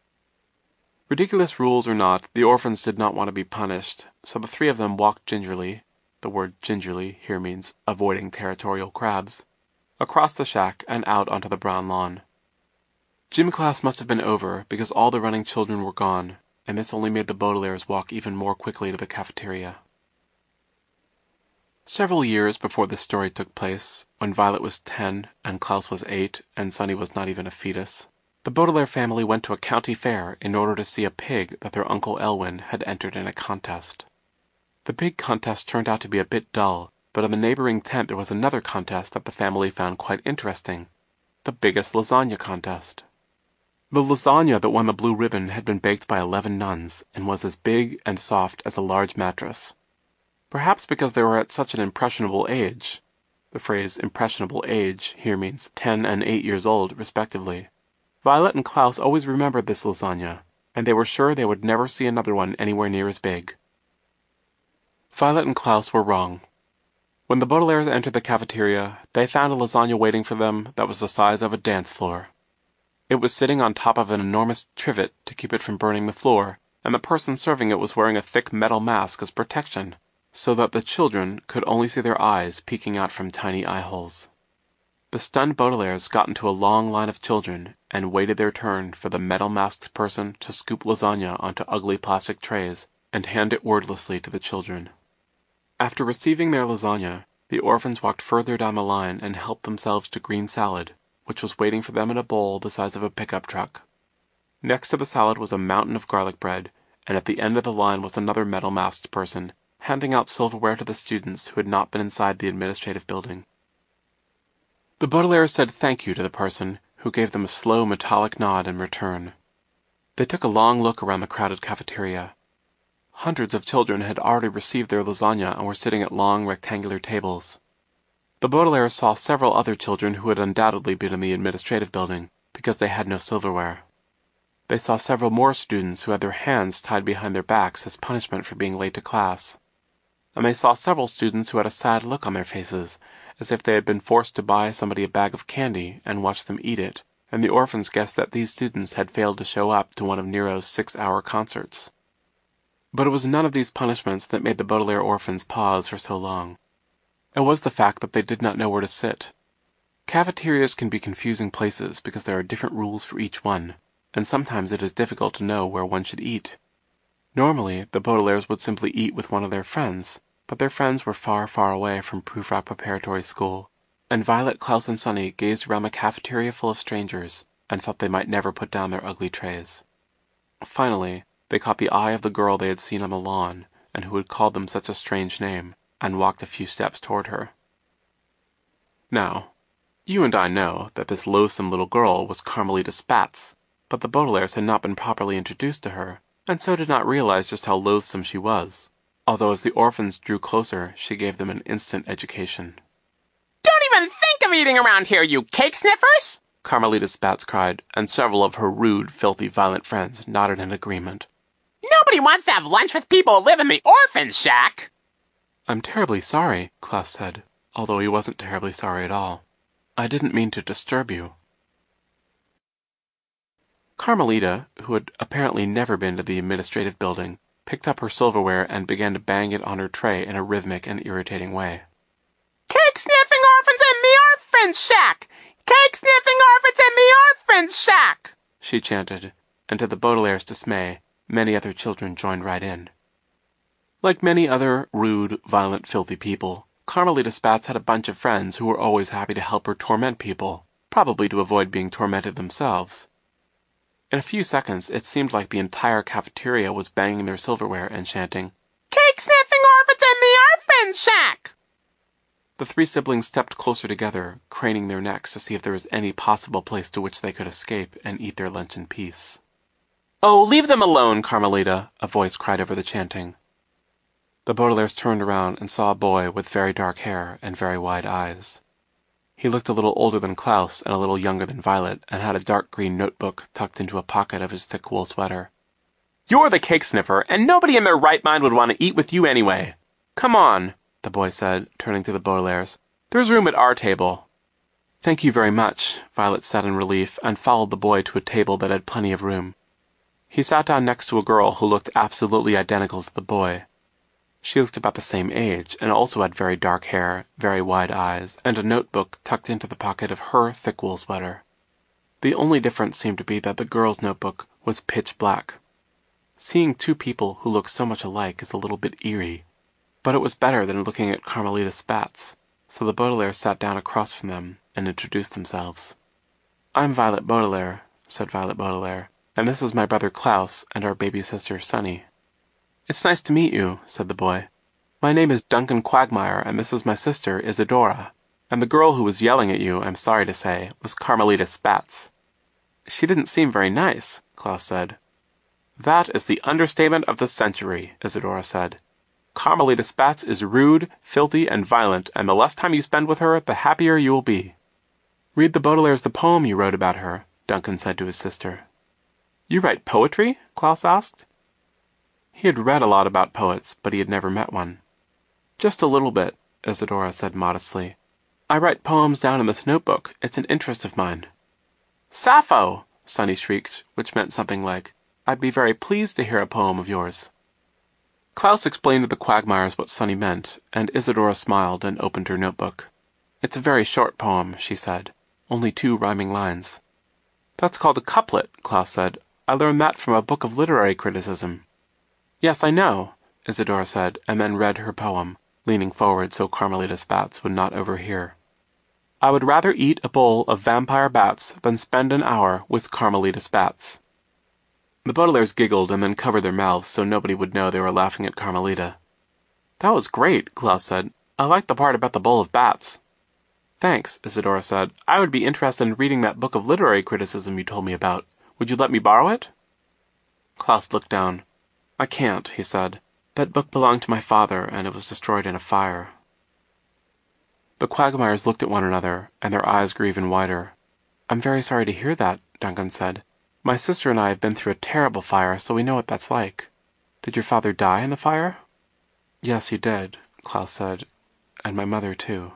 Ridiculous rules or not, the orphans did not want to be punished, so the 3 of them walked gingerly — the word gingerly here means avoiding territorial crabs — across the shack and out onto the brown lawn. Gym class must have been over because all the running children were gone, and this only made the Baudelaires walk even more quickly to the cafeteria. Several years before this story took place, when Violet was 10 and Klaus was 8 and Sonny was not even a fetus, the Baudelaire family went to a county fair in order to see a pig that their Uncle Elwyn had entered in a contest. The pig contest turned out to be a bit dull, but in the neighboring tent there was another contest that the family found quite interesting: the biggest lasagna contest. The lasagna that won the blue ribbon had been baked by 11 nuns and was as big and soft as a large mattress. Perhaps because they were at such an impressionable age — the phrase impressionable age here means 10 and 8 years old, respectively — Violet and Klaus always remembered this lasagna, and they were sure they would never see another one anywhere near as big. Violet and Klaus were wrong. When the Baudelaires entered the cafeteria, they found a lasagna waiting for them that was the size of a dance floor. It was sitting on top of an enormous trivet to keep it from burning the floor, and the person serving it was wearing a thick metal mask as protection, so that the children could only see their eyes peeking out from tiny eye holes. The stunned Baudelaires got into a long line of children and waited their turn for the metal-masked person to scoop lasagna onto ugly plastic trays and hand it wordlessly to the children. After receiving their lasagna, the orphans walked further down the line and helped themselves to green salad, which was waiting for them in a bowl the size of a pickup truck. Next to the salad was a mountain of garlic bread, and at the end of the line was another metal-masked person, handing out silverware to the students who had not been inside the administrative building. The Baudelaires said thank you to the person, who gave them a slow metallic nod in return. They took a long look around the crowded cafeteria. Hundreds of children had already received their lasagna and were sitting at long rectangular tables. The Baudelaires saw several other children who had undoubtedly been in the administrative building, because they had no silverware. They saw several more students who had their hands tied behind their backs as punishment for being late to class. And they saw several students who had a sad look on their faces, as if they had been forced to buy somebody a bag of candy and watch them eat it, and the orphans guessed that these students had failed to show up to one of Nero's 6-hour concerts. But it was none of these punishments that made the Baudelaire orphans pause for so long. It was the fact that they did not know where to sit. Cafeterias can be confusing places because there are different rules for each one, and sometimes it is difficult to know where one should eat. Normally, the Baudelaires would simply eat with one of their friends, but their friends were far, far away from Prufrock Preparatory School, and Violet, Klaus, and Sunny gazed around the cafeteria full of strangers and thought they might never put down their ugly trays. Finally, they caught the eye of the girl they had seen on the lawn, and who had called them such a strange name, and walked a few steps toward her. Now, you and I know that this loathsome little girl was Carmelita Spatz, but the Baudelaires had not been properly introduced to her, and so did not realize just how loathsome she was, although as the orphans drew closer, she gave them an instant education. Don't even think of eating around here, you cake sniffers! Carmelita Spatz cried, and several of her rude, filthy, violent friends nodded in agreement. Nobody wants to have lunch with people who live in the orphan shack! I'm terribly sorry, Klaus said, although he wasn't terribly sorry at all. I didn't mean to disturb you. Carmelita, who had apparently never been to the administrative building, picked up her silverware and began to bang it on her tray in a rhythmic and irritating way. Cake-sniffing orphans in the orphan shack! Cake-sniffing orphans in the orphan shack! She chanted, and to the Baudelaire's dismay, many other children joined right in. Like many other rude, violent, filthy people, Carmelita Spatz had a bunch of friends who were always happy to help her torment people, probably to avoid being tormented themselves. In a few seconds, it seemed like the entire cafeteria was banging their silverware and chanting, Cake-sniffing orphans in the orphan shack! The three siblings stepped closer together, craning their necks to see if there was any possible place to which they could escape and eat their lunch in peace. "Oh, leave them alone, Carmelita," a voice cried over the chanting. The Baudelaires turned around and saw a boy with very dark hair and very wide eyes. He looked a little older than Klaus and a little younger than Violet, and had a dark green notebook tucked into a pocket of his thick wool sweater. "You're the cake sniffer, and nobody in their right mind would want to eat with you anyway. Come on," the boy said, turning to the Baudelaires. "There's room at our table." "Thank you very much," Violet said in relief, and followed the boy to a table that had plenty of room. He sat down next to a girl who looked absolutely identical to the boy. She looked about the same age, and also had very dark hair, very wide eyes, and a notebook tucked into the pocket of her thick wool sweater. The only difference seemed to be that the girl's notebook was pitch black. Seeing two people who look so much alike is a little bit eerie, but it was better than looking at Carmelita Spatz, so the Baudelaires sat down across from them and introduced themselves. "I'm Violet Baudelaire," said Violet Baudelaire, "and this is my brother Klaus and our baby sister Sunny." "It's nice to meet you," said the boy. "My name is Duncan Quagmire, and this is my sister Isadora. And the girl who was yelling at you, I'm sorry to say, was Carmelita Spatz." "She didn't seem very nice," Klaus said. "That is the understatement of the century," Isadora said. "Carmelita Spatz is rude, filthy, and violent, and the less time you spend with her, the happier you will be." "Read the Baudelaires the poem you wrote about her," Duncan said to his sister. "You write poetry?" Klaus asked. He had read a lot about poets, but he had never met one. "Just a little bit," Isadora said modestly. "I write poems down in this notebook. It's an interest of mine." "Sappho!" Sunny shrieked, which meant something like, "I'd be very pleased to hear a poem of yours." Klaus explained to the Quagmires what Sunny meant, and Isadora smiled and opened her notebook. "It's a very short poem," she said. "Only 2 rhyming lines." "That's called a couplet," Klaus said. "I learned that from a book of literary criticism." "Yes, I know," Isadora said, and then read her poem, leaning forward so Carmelita Spatz would not overhear. "I would rather eat a bowl of vampire bats than spend an hour with Carmelita Spatz." The Baudelaires giggled and then covered their mouths so nobody would know they were laughing at Carmelita. "That was great," Klaus said. "I liked the part about the bowl of bats." "Thanks," Isadora said. "I would be interested in reading that book of literary criticism you told me about. Would you let me borrow it?" Klaus looked down. "I can't," he said. "That book belonged to my father, and it was destroyed in a fire." The Quagmires looked at one another, and their eyes grew even wider. "I'm very sorry to hear that," Duncan said. "My sister and I have been through a terrible fire, so we know what that's like. Did your father die in the fire?" "Yes, he did," Klaus said. "And my mother, too."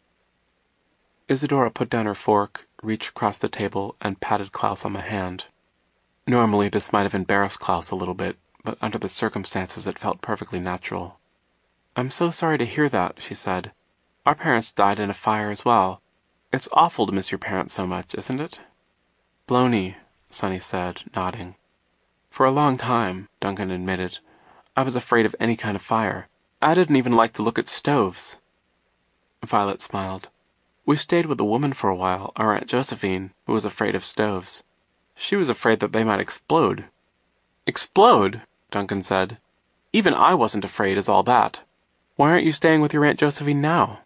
Isadora put down her fork, reached across the table, and patted Klaus on the hand. Normally this might have embarrassed Klaus a little bit, but under the circumstances it felt perfectly natural. "I'm so sorry to hear that," she said. "Our parents died in a fire as well. It's awful to miss your parents so much, isn't it?" "Blony," Sunny said, nodding. "For a long time," Duncan admitted, "I was afraid of any kind of fire. I didn't even like to look at stoves." Violet smiled. "We stayed with a woman for a while, our Aunt Josephine, who was afraid of stoves. She was afraid that they might explode." "Explode?" Duncan said. "Even I wasn't afraid as all that. Why aren't you staying with your Aunt Josephine now?"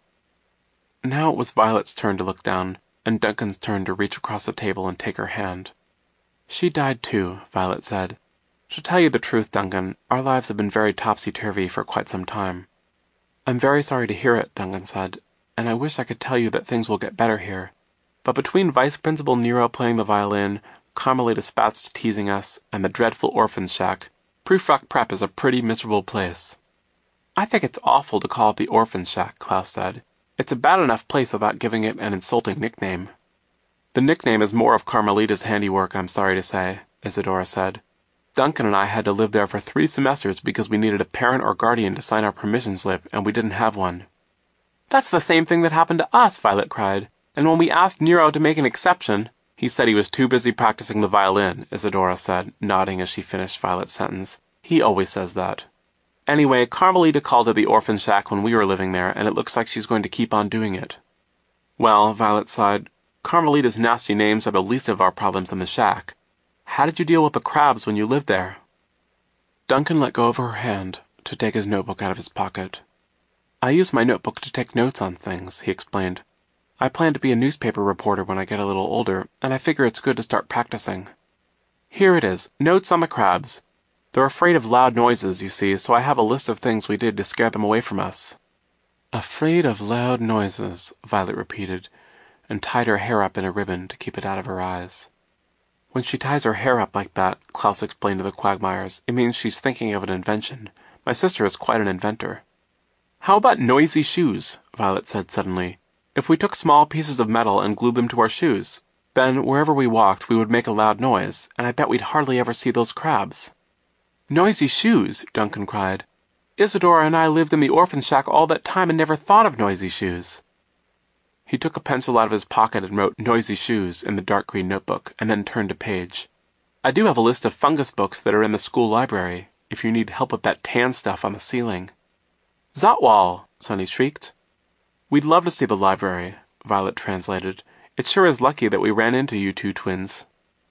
Now it was Violet's turn to look down, and Duncan's turn to reach across the table and take her hand. "She died too," Violet said. "To tell you the truth, Duncan, our lives have been very topsy-turvy for quite some time." "I'm very sorry to hear it," Duncan said, "and I wish I could tell you that things will get better here. But between Vice Principal Nero playing the violin, Carmelita Spatz teasing us, and the dreadful orphan's shack, Prufrock Prep is a pretty miserable place." "I think it's awful to call it the orphan's shack," Klaus said. "It's a bad enough place without giving it an insulting nickname." "The nickname is more of Carmelita's handiwork, I'm sorry to say," Isadora said. "Duncan and I had to live there for 3 semesters because we needed a parent or guardian to sign our permission slip, and we didn't have one." "That's the same thing that happened to us," Violet cried. "And when we asked Nero to make an exception—" "He said he was too busy practicing the violin," Isadora said, nodding as she finished Violet's sentence. "He always says that. Anyway, Carmelita called it the orphan shack when we were living there, and it looks like she's going to keep on doing it." "Well," Violet sighed, "Carmelita's nasty names are the least of our problems in the shack. How did you deal with the crabs when you lived there?" Duncan let go of her hand to take his notebook out of his pocket. "I use my notebook to take notes on things," he explained. "I plan to be a newspaper reporter when I get a little older, and I figure it's good to start practicing. Here it is, notes on the crabs. They're afraid of loud noises, you see, so I have a list of things we did to scare them away from us." "Afraid of loud noises," Violet repeated, and tied her hair up in a ribbon to keep it out of her eyes. "When she ties her hair up like that," Klaus explained to the Quagmires, "it means she's thinking of an invention. My sister is quite an inventor." "How about noisy shoes?" Violet said suddenly. "If we took small pieces of metal and glued them to our shoes, then wherever we walked we would make a loud noise, and I bet we'd hardly ever see those crabs." "Noisy shoes!" Duncan cried. "Isadora and I lived in the orphan shack all that time and never thought of noisy shoes." He took a pencil out of his pocket and wrote "Noisy Shoes" in the dark green notebook, and then turned a page. "I do have a list of fungus books that are in the school library, if you need help with that tan stuff on the ceiling." "Zotwal!" Sunny shrieked. "We'd love to see the library," Violet translated. "It sure is lucky that we ran into you 2 twins."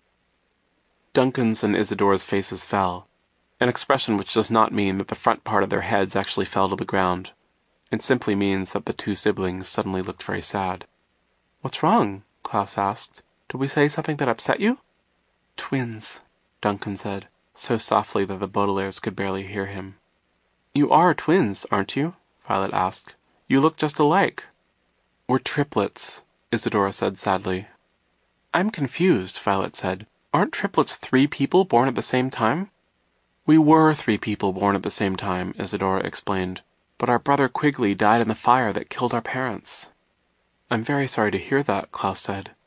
Duncan's and Isadora's faces fell, an expression which does not mean that the front part of their heads actually fell to the ground. It simply means that the 2 siblings suddenly looked very sad. "What's wrong?" Klaus asked. "Did we say something that upset you?" "Twins," Duncan said, so softly that the Baudelaires could barely hear him. "You are twins, aren't you?" Violet asked. "You look just alike." "We're triplets," Isadora said sadly. "I'm confused," Violet said. "Aren't triplets 3 people born at the same time?" "We were 3 people born at the same time," Isadora explained. "But our brother Quigley died in the fire that killed our parents." "I'm very sorry to hear that," Klaus said.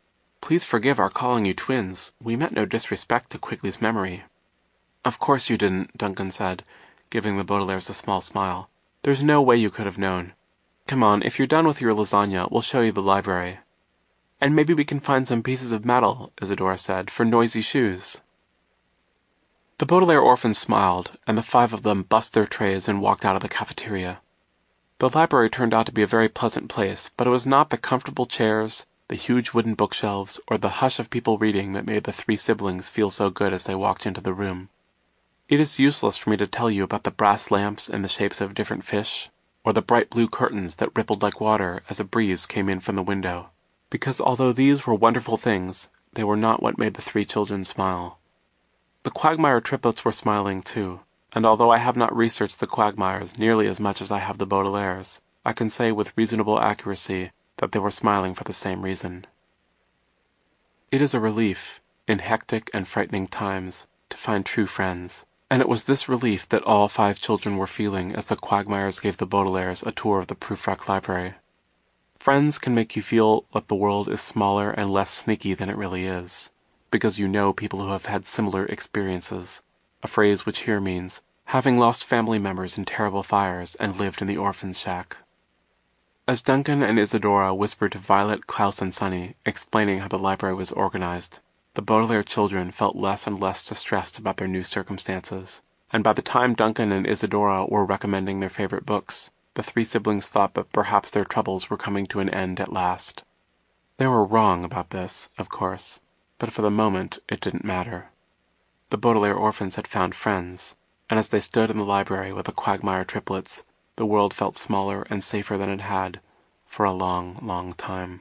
Please forgive our calling you twins. We meant no disrespect to Quigley's memory." "Of course you didn't," Duncan said, giving the Baudelaires a small smile. "There's no way you could have known. Come on, if you're done with your lasagna, we'll show you the library." "And maybe we can find some pieces of metal," Isadora said, "for noisy shoes." The Baudelaire orphans smiled, and the 5 of them bussed their trays and walked out of the cafeteria. The library turned out to be a very pleasant place, but it was not the comfortable chairs, the huge wooden bookshelves, or the hush of people reading that made the 3 siblings feel so good as they walked into the room. It is useless for me to tell you about the brass lamps in the shapes of different fish, or the bright blue curtains that rippled like water as a breeze came in from the window, because although these were wonderful things, they were not what made the 3 children smile. The Quagmire triplets were smiling too, and although I have not researched the Quagmires nearly as much as I have the Baudelaires, I can say with reasonable accuracy that they were smiling for the same reason. It is a relief, in hectic and frightening times, to find true friends, and it was this relief that all 5 children were feeling as the Quagmires gave the Baudelaires a tour of the Prufrock Library. Friends can make you feel that the world is smaller and less sneaky than it really is, because you know people who have had similar experiences, a phrase which here means having lost family members in terrible fires and lived in the orphan's shack. As Duncan and Isadora whispered to Violet, Klaus, and Sunny, explaining how the library was organized, the Baudelaire children felt less and less distressed about their new circumstances, and by the time Duncan and Isadora were recommending their favorite books, the 3 siblings thought that perhaps their troubles were coming to an end at last. They were wrong about this, of course, but for the moment it didn't matter. The Baudelaire orphans had found friends, and as they stood in the library with the Quagmire triplets, the world felt smaller and safer than it had for a long, long time.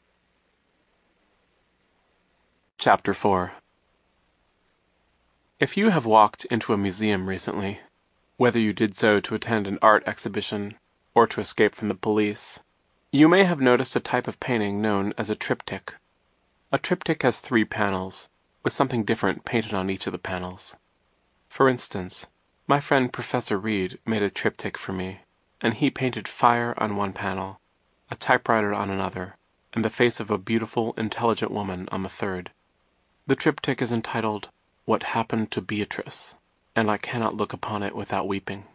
Chapter 4. If you have walked into a museum recently, whether you did so to attend an art exhibition or to escape from the police, you may have noticed a type of painting known as a triptych. A triptych has 3 panels, with something different painted on each of the panels. For instance, my friend Professor Reed made a triptych for me, and he painted fire on one panel, a typewriter on another, and the face of a beautiful, intelligent woman on the third. The triptych is entitled, "What Happened to Beatrice," and I cannot look upon it without weeping.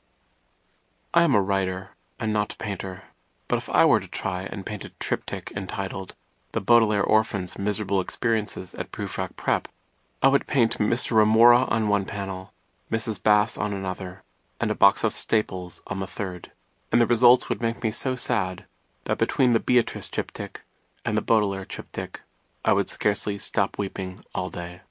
I am a writer, and not a painter, but if I were to try and paint a triptych entitled, "The Baudelaire Orphans' Miserable Experiences at Prufrock Prep," I would paint Mr. Remora on one panel, Mrs. Bass on another, and a box of staples on the third, and the results would make me so sad that between the Beatrice triptych and the Baudelaire triptych, I would scarcely stop weeping all day.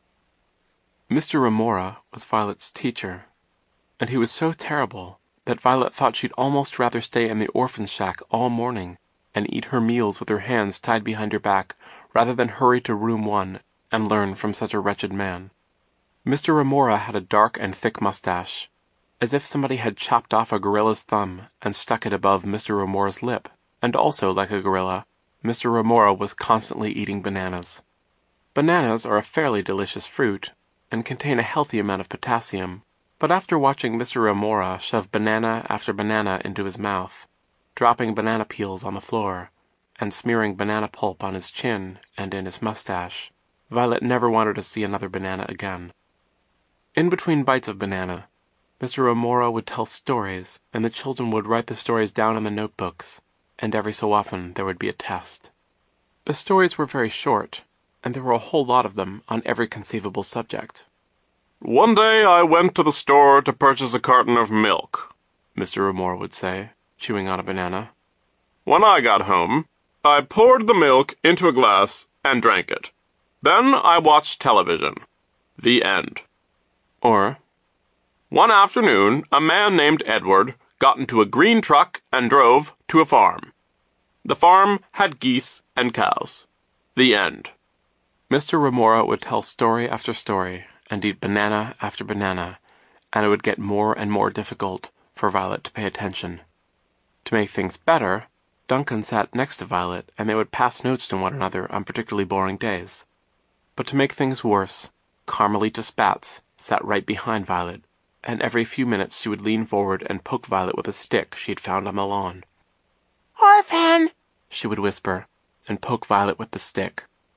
Mr. Remora was Violet's teacher, and he was so terrible that Violet thought she'd almost rather stay in the orphan shack all morning and eat her meals with her hands tied behind her back rather than hurry to room 1 and learn from such a wretched man. Mr. Remora had a dark and thick mustache, as if somebody had chopped off a gorilla's thumb and stuck it above Mr. Remora's lip, and also, like a gorilla, Mr. Remora was constantly eating bananas. Bananas are a fairly delicious fruit, and contain a healthy amount of potassium, but after watching Mr. Remora shove banana after banana into his mouth, dropping banana peels on the floor, and smearing banana pulp on his chin and in his mustache, Violet never wanted to see another banana again. In between bites of banana, Mr. Remora would tell stories, and the children would write the stories down in the notebooks, and every so often there would be a test. The stories were very short, and there were a whole lot of them on every conceivable subject. "One day I went to the store to purchase a carton of milk," Mr. Remora would say, chewing on a banana. "When I got home, I poured the milk into a glass and drank it. Then I watched television. The end." Or, "One afternoon, a man named Edward got into a green truck and drove to a farm. The farm had geese and cows. The end." Mr. Remora would tell story after story, and eat banana after banana, and it would get more and more difficult for Violet to pay attention. To make things better, Duncan sat next to Violet, and they would pass notes to one another on particularly boring days. But to make things worse, Carmelita Spatz sat right behind Violet, and every few minutes she would lean forward and poke Violet with a stick she had found on the lawn. "Orphan," She would whisper, and poke Violet with the stick.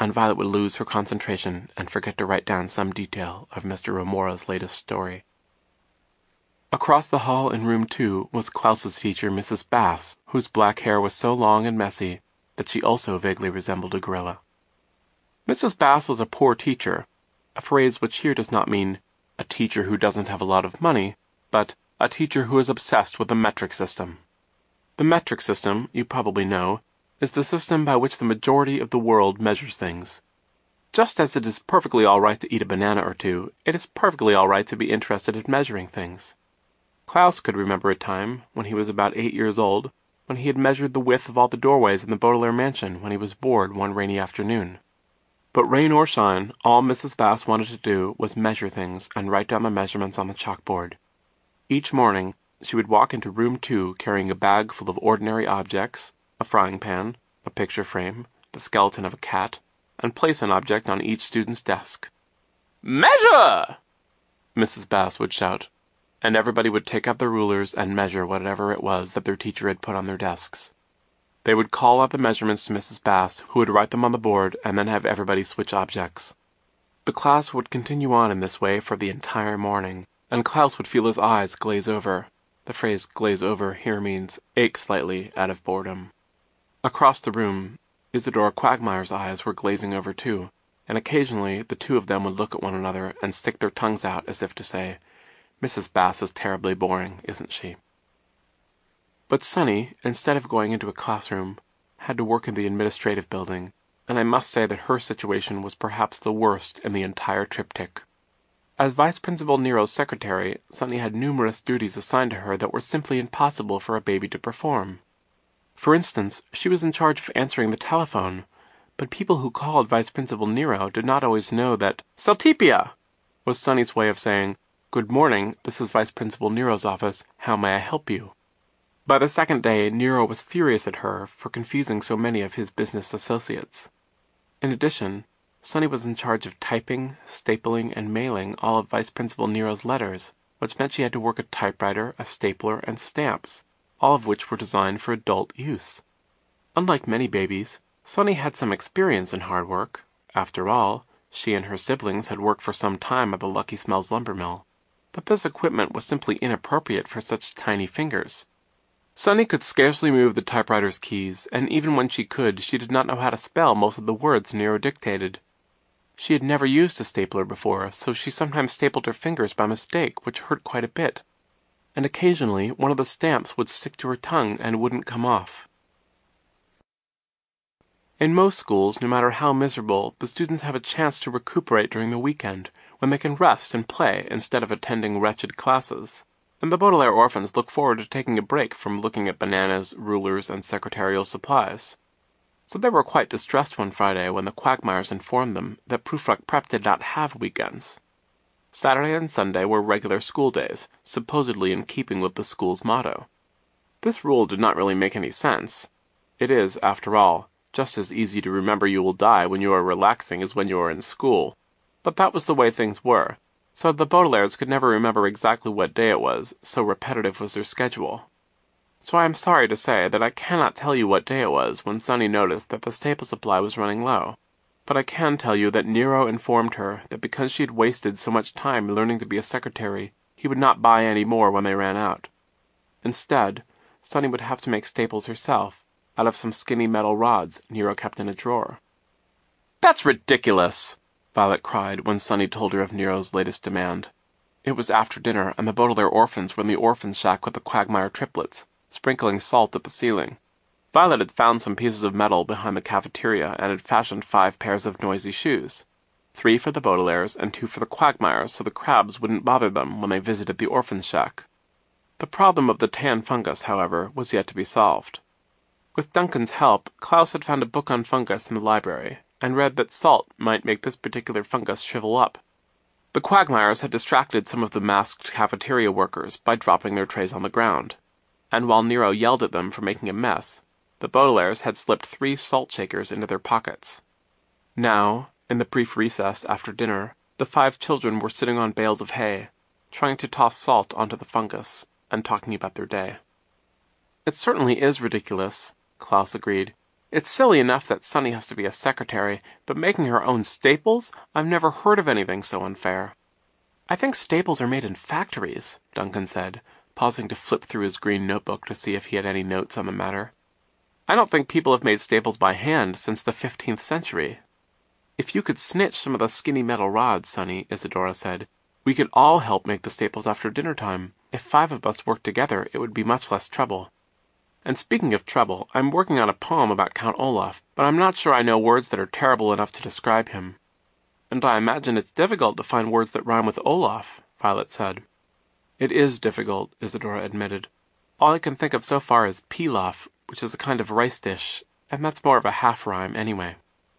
and Violet would lose her concentration and forget to write down some detail of Mr. Remora's latest story. Across the hall in room 2 was Klaus's teacher, Mrs. Bass, whose black hair was so long and messy that she also vaguely resembled a gorilla. Mrs. Bass was a poor teacher, a phrase which here does not mean a teacher who doesn't have a lot of money, but a teacher who is obsessed with the metric system. The metric system, you probably know, is the system by which the majority of the world measures things. Just as it is perfectly all right to eat a banana or two, it is perfectly all right to be interested in measuring things. Klaus could remember a time, when he was about 8 years old, when he had measured the width of all the doorways in the Baudelaire mansion when he was bored one rainy afternoon. But rain or shine, all Mrs. Bass wanted to do was measure things and write down the measurements on the chalkboard. Each morning, she would walk into room 2 carrying a bag full of ordinary objects, a frying pan, a picture frame, the skeleton of a cat, and place an object on each student's desk. "Measure!" Mrs. Bass would shout, and everybody would take up their rulers and measure whatever it was that their teacher had put on their desks. They would call out the measurements to Mrs. Bass, who would write them on the board and then have everybody switch objects. The class would continue on in this way for the entire morning, and Klaus would feel his eyes glaze over. The phrase glaze over here means ache slightly out of boredom. Across the room, Isidora Quagmire's eyes were glazing over too, and occasionally the two of them would look at one another and stick their tongues out as if to say, "Mrs. Bass is terribly boring, isn't she?" But Sunny, instead of going into a classroom, had to work in the administrative building, and I must say that her situation was perhaps the worst in the entire triptych. As Vice Principal Nero's secretary, Sunny had numerous duties assigned to her that were simply impossible for a baby to perform. For instance, she was in charge of answering the telephone, but people who called Vice Principal Nero did not always know that "Celtipia" was Sunny's way of saying, "Good morning, this is Vice Principal Nero's office, how may I help you?" By the second day, Nero was furious at her for confusing so many of his business associates. In addition, Sunny was in charge of typing, stapling, and mailing all of Vice Principal Nero's letters, which meant she had to work a typewriter, a stapler, and stamps, all of which were designed for adult use. Unlike many babies, Sunny had some experience in hard work. After all, she and her siblings had worked for some time at the Lucky Smells lumber mill, but this equipment was simply inappropriate for such tiny fingers. Sunny could scarcely move the typewriter's keys, and even when she could, she did not know how to spell most of the words Nero dictated. She had never used a stapler before, so she sometimes stapled her fingers by mistake, which hurt quite a bit. And occasionally one of the stamps would stick to her tongue and wouldn't come off. In most schools, no matter how miserable, the students have a chance to recuperate during the weekend, when they can rest and play instead of attending wretched classes. And the Baudelaire orphans look forward to taking a break from looking at bananas, rulers, and secretarial supplies. So they were quite distressed one Friday when the Quagmires informed them that Prufrock Prep did not have weekends. Saturday and Sunday were regular school days, supposedly in keeping with the school's motto. This rule did not really make any sense. It is, after all, just as easy to remember you will die when you are relaxing as when you are in school. But that was the way things were. So the Baudelaires could never remember exactly what day it was, so repetitive was their schedule. So I am sorry to say that I cannot tell you what day it was when Sunny noticed that the staple supply was running low. But I can tell you that Nero informed her that because she had wasted so much time learning to be a secretary, he would not buy any more when they ran out. Instead, Sunny would have to make staples herself, out of some skinny metal rods Nero kept in a drawer. "That's ridiculous!" Violet cried when Sunny told her of Nero's latest demand. It was after dinner, and the Baudelaire orphans were in the orphan shack with the Quagmire triplets, sprinkling salt at the ceiling. Violet had found some pieces of metal behind the cafeteria and had fashioned 5 pairs of noisy shoes, 3 for the Baudelaires and 2 for the Quagmires, so the crabs wouldn't bother them when they visited the orphan shack. The problem of the tan fungus, however, was yet to be solved. With Duncan's help, Klaus had found a book on fungus in the library, and read that salt might make this particular fungus shrivel up. The Quagmires had distracted some of the masked cafeteria workers by dropping their trays on the ground, and while Nero yelled at them for making a mess, the Baudelaires had slipped 3 salt shakers into their pockets. Now, in the brief recess after dinner, the 5 children were sitting on bales of hay, trying to toss salt onto the fungus, and talking about their day. "It certainly is ridiculous," Klaus agreed. It's silly enough that Sunny has to be a secretary, but making her own staples? I've never heard of anything so unfair. I think staples are made in factories, Duncan said, pausing to flip through his green notebook to see if he had any notes on the matter. I don't think people have made staples by hand since the 15th century. If you could snitch some of the skinny metal rods, Sunny, Isadora said, we could all help make the staples after dinner time. If 5 of us worked together, it would be much less trouble. And speaking of trouble, I'm working on a poem about Count Olaf, but I'm not sure I know words that are terrible enough to describe him. And I imagine it's difficult to find words that rhyme with Olaf, Violet said. It is difficult, Isadora admitted. All I can think of so far is pilaf, which is a kind of rice dish, and that's more of a half-rhyme anyway.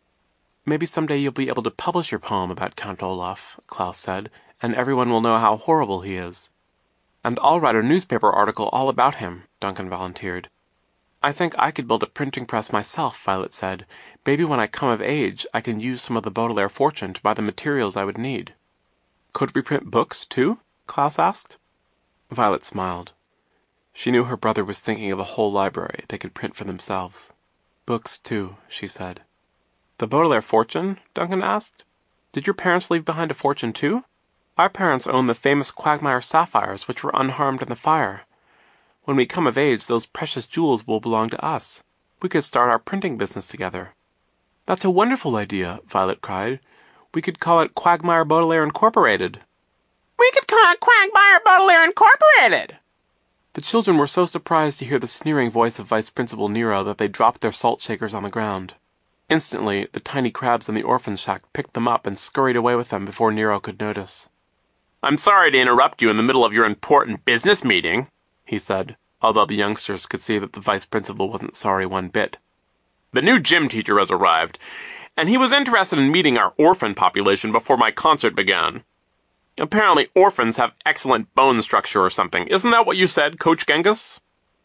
Maybe someday you'll be able to publish your poem about Count Olaf, Klaus said, and everyone will know how horrible he is. And I'll write a newspaper article all about him, Duncan volunteered. I think I could build a printing press myself, Violet said. Maybe when I come of age, I can use some of the Baudelaire fortune to buy the materials I would need. Could we print books, too? Klaus asked. Violet smiled. She knew her brother was thinking of a whole library they could print for themselves. Books, too, she said. The Baudelaire fortune? Duncan asked. Did your parents leave behind a fortune, too? Our parents owned the famous Quagmire sapphires, which were unharmed in the fire. When we come of age, those precious jewels will belong to us. We could start our printing business together. That's a wonderful idea, Violet cried. We could call it Quagmire Baudelaire Incorporated. We could call it Quagmire Baudelaire Incorporated. The children were so surprised to hear the sneering voice of Vice Principal Nero that they dropped their salt shakers on the ground. Instantly, the tiny crabs in the orphan shack picked them up and scurried away with them before Nero could notice. I'm sorry to interrupt you in the middle of your important business meeting, he said, although the youngsters could see that the vice principal wasn't sorry one bit. The new gym teacher has arrived, and he was interested in meeting our orphan population before my concert began. Apparently orphans have excellent bone structure or something. Isn't that what you said, Coach Genghis?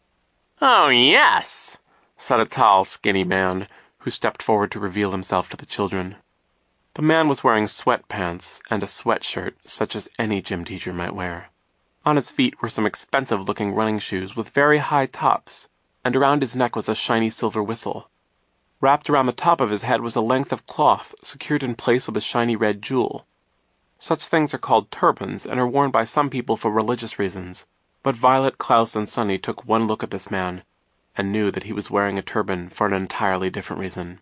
Oh, yes, said a tall, skinny man, who stepped forward to reveal himself to the children. The man was wearing sweatpants and a sweatshirt such as any gym teacher might wear. On his feet were some expensive-looking running shoes with very high tops, and around his neck was a shiny silver whistle. Wrapped around the top of his head was a length of cloth secured in place with a shiny red jewel. Such things are called turbans and are worn by some people for religious reasons, but Violet, Klaus, and Sunny took one look at this man and knew that he was wearing a turban for an entirely different reason.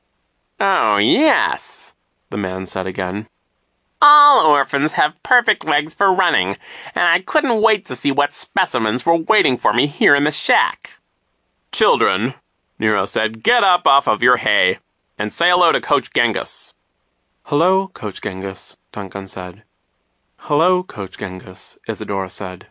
Oh, yes, the man said again. All orphans have perfect legs for running, and I couldn't wait to see what specimens were waiting for me here in the shack. Children, Nero said, get up off of your hay and say hello to Coach Genghis. Hello, Coach Genghis, Duncan said. Hello, Coach Genghis, Isadora said.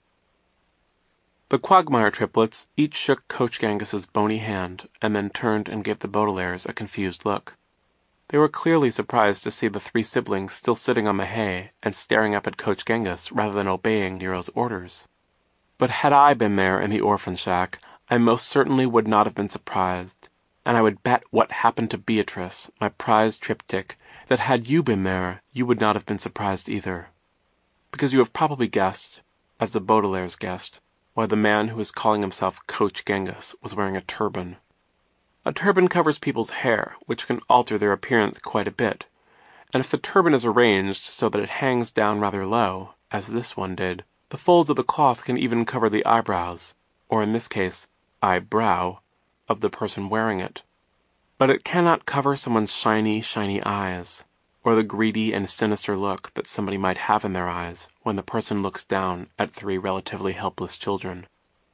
The Quagmire triplets each shook Coach Genghis's bony hand and then turned and gave the Baudelaires a confused look. They were clearly surprised to see the 3 siblings still sitting on the hay and staring up at Coach Genghis rather than obeying Nero's orders. But had I been there in the orphan shack, I most certainly would not have been surprised, and I would bet what happened to Beatrice, my prized triptych, that had you been there, you would not have been surprised either. Because you have probably guessed, as the Baudelaires guessed, why the man who was calling himself Coach Genghis was wearing a turban. A turban covers people's hair, which can alter their appearance quite a bit, and if the turban is arranged so that it hangs down rather low, as this one did, the folds of the cloth can even cover the eyebrows, or in this case, eyebrow, of the person wearing it. But it cannot cover someone's shiny, shiny eyes, or the greedy and sinister look that somebody might have in their eyes when the person looks down at 3 relatively helpless children.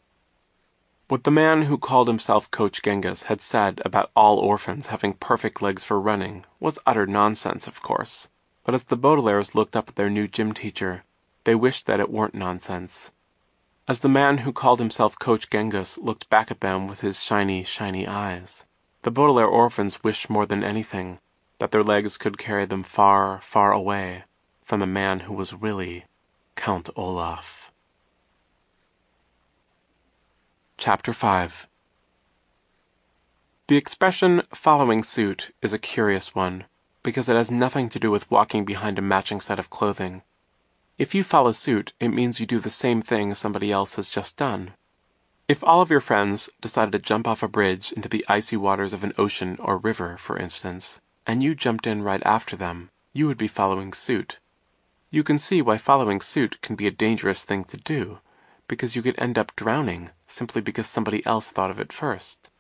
What the man who called himself Coach Genghis had said about all orphans having perfect legs for running was utter nonsense, of course, but as the Baudelaires looked up at their new gym teacher, they wished that it weren't nonsense. As the man who called himself Coach Genghis looked back at them with his shiny, shiny eyes, the Baudelaire orphans wished more than anything that their legs could carry them far, far away from the man who was really Count Olaf. Chapter 5. The expression "following suit" is a curious one, because it has nothing to do with walking behind a matching set of clothing. If you follow suit, it means you do the same thing somebody else has just done. If all of your friends decided to jump off a bridge into the icy waters of an ocean or river, for instance, and you jumped in right after them, you would be following suit. You can see why following suit can be a dangerous thing to do, because you could end up drowning simply because somebody else thought of it first.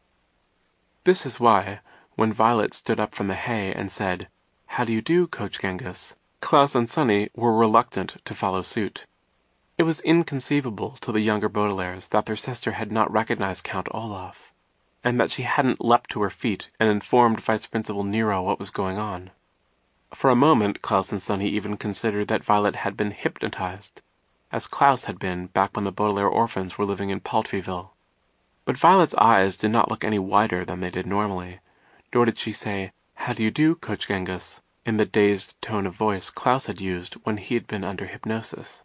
This is why, when Violet stood up from the hay and said, "How do you do, Coach Genghis?" Klaus and Sunny were reluctant to follow suit. It was inconceivable to the younger Baudelaires that their sister had not recognized Count Olaf, and that she hadn't leapt to her feet and informed Vice Principal Nero what was going on. For a moment, Klaus and Sunny even considered that Violet had been hypnotized, as Klaus had been back when the Baudelaire orphans were living in Paltryville. But Violet's eyes did not look any wider than they did normally, nor did she say, "How do you do, Coach Genghis?" in the dazed tone of voice Klaus had used when he had been under hypnosis.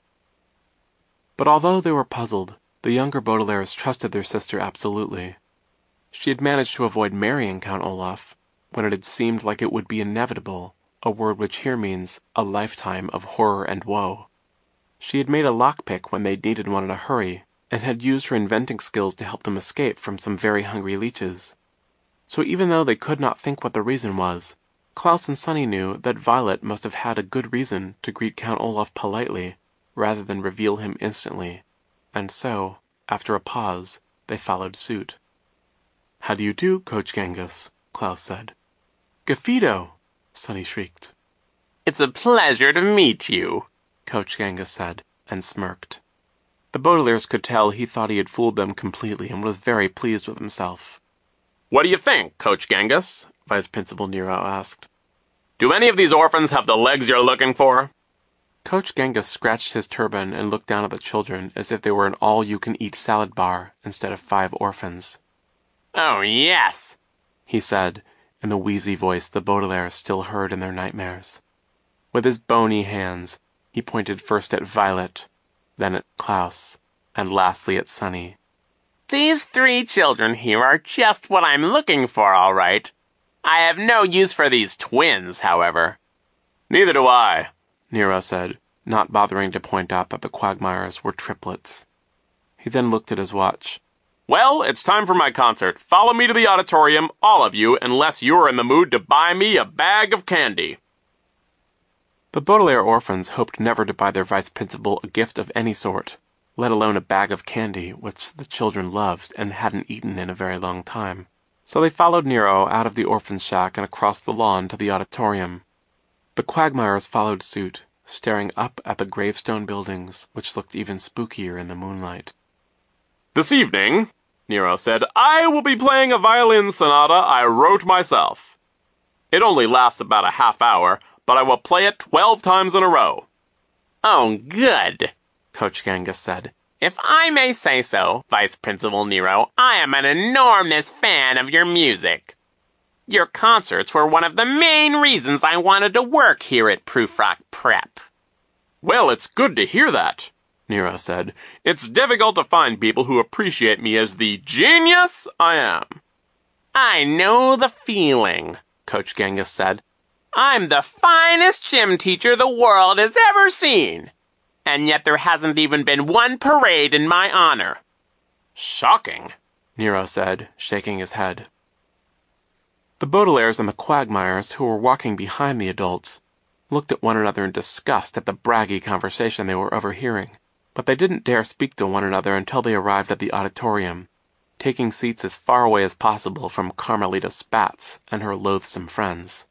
But although they were puzzled, the younger Baudelaires trusted their sister absolutely. She had managed to avoid marrying Count Olaf, when it had seemed like it would be inevitable, a word which here means a lifetime of horror and woe. She had made a lockpick when they needed one in a hurry, and had used her inventing skills to help them escape from some very hungry leeches. So even though they could not think what the reason was, Klaus and Sunny knew that Violet must have had a good reason to greet Count Olaf politely, rather than reveal him instantly, and so, after a pause, they followed suit. "How do you do, Coach Genghis?" Klaus said. "Gefido!" Sunny shrieked. "It's a pleasure to meet you," Coach Genghis said, and smirked. The Baudelaires could tell he thought he had fooled them completely and was very pleased with himself. "What do you think, Coach Genghis?" Vice Principal Nero asked. "Do any of these orphans have the legs you're looking for?" Coach Genghis scratched his turban and looked down at the children as if they were an all-you-can-eat salad bar instead of 5 orphans. "Oh, yes," he said, in the wheezy voice the Baudelaires still heard in their nightmares. With his bony hands, he pointed first at Violet, then at Klaus, and lastly at Sunny. "These 3 children here are just what I'm looking for, all right. I have no use for these twins, however." "Neither do I," Nero said, not bothering to point out that the Quagmires were triplets. He then looked at his watch. "Well, it's time for my concert. Follow me to the auditorium, all of you, unless you're in the mood to buy me a bag of candy." The Baudelaire orphans hoped never to buy their vice principal a gift of any sort, let alone a bag of candy, which the children loved and hadn't eaten in a very long time. So they followed Nero out of the orphan shack and across the lawn to the auditorium. The Quagmires followed suit, staring up at the gravestone buildings, which looked even spookier in the moonlight. "This evening," Nero said, "I will be playing a violin sonata I wrote myself. It only lasts about a half hour, but I will play it 12 times in a row." "Oh, good," Coach Genghis said. "If I may say so, Vice Principal Nero, I am an enormous fan of your music. Your concerts were one of the main reasons I wanted to work here at Prufrock Prep." "Well, it's good to hear that," Nero said. "It's difficult to find people who appreciate me as the genius I am." "I know the feeling," Coach Genghis said. "I'm the finest gym teacher the world has ever seen. And yet there hasn't even been one parade in my honor." "Shocking," Nero said, shaking his head. The Baudelaires and the Quagmires, who were walking behind the adults, looked at one another in disgust at the braggy conversation they were overhearing, but they didn't dare speak to one another until they arrived at the auditorium, taking seats as far away as possible from Carmelita Spatz and her loathsome friends.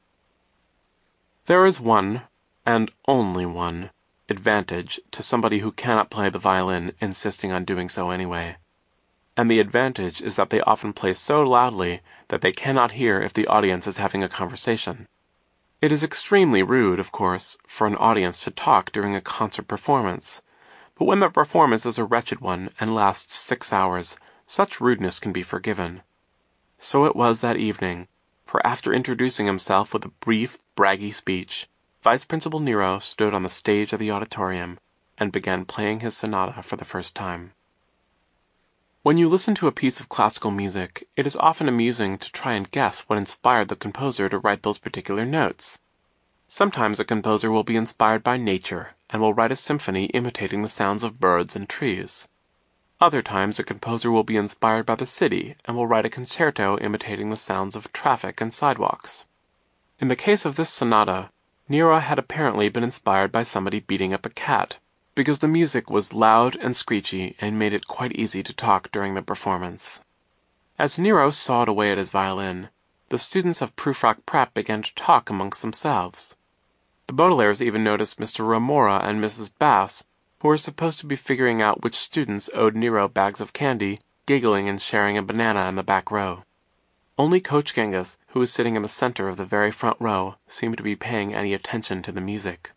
There is one, and only one, advantage to somebody who cannot play the violin insisting on doing so anyway. And the advantage is that they often play so loudly that they cannot hear if the audience is having a conversation. It is extremely rude, of course, for an audience to talk during a concert performance, but when the performance is a wretched one and lasts 6 hours, such rudeness can be forgiven. So it was that evening, for after introducing himself with a brief, braggy speech, Vice Principal Nero stood on the stage of the auditorium and began playing his sonata for the first time. When you listen to a piece of classical music, it is often amusing to try and guess what inspired the composer to write those particular notes. Sometimes a composer will be inspired by nature and will write a symphony imitating the sounds of birds and trees. Other times a composer will be inspired by the city and will write a concerto imitating the sounds of traffic and sidewalks. In the case of this sonata, Nero had apparently been inspired by somebody beating up a cat, because the music was loud and screechy and made it quite easy to talk during the performance. As Nero sawed away at his violin, the students of Prufrock Prep began to talk amongst themselves. The Baudelaires even noticed Mr. Remora and Mrs. Bass, who were supposed to be figuring out which students owed Nero bags of candy, giggling and sharing a banana in the back row. Only Coach Genghis, who was sitting in the center of the very front row, seemed to be paying any attention to the music.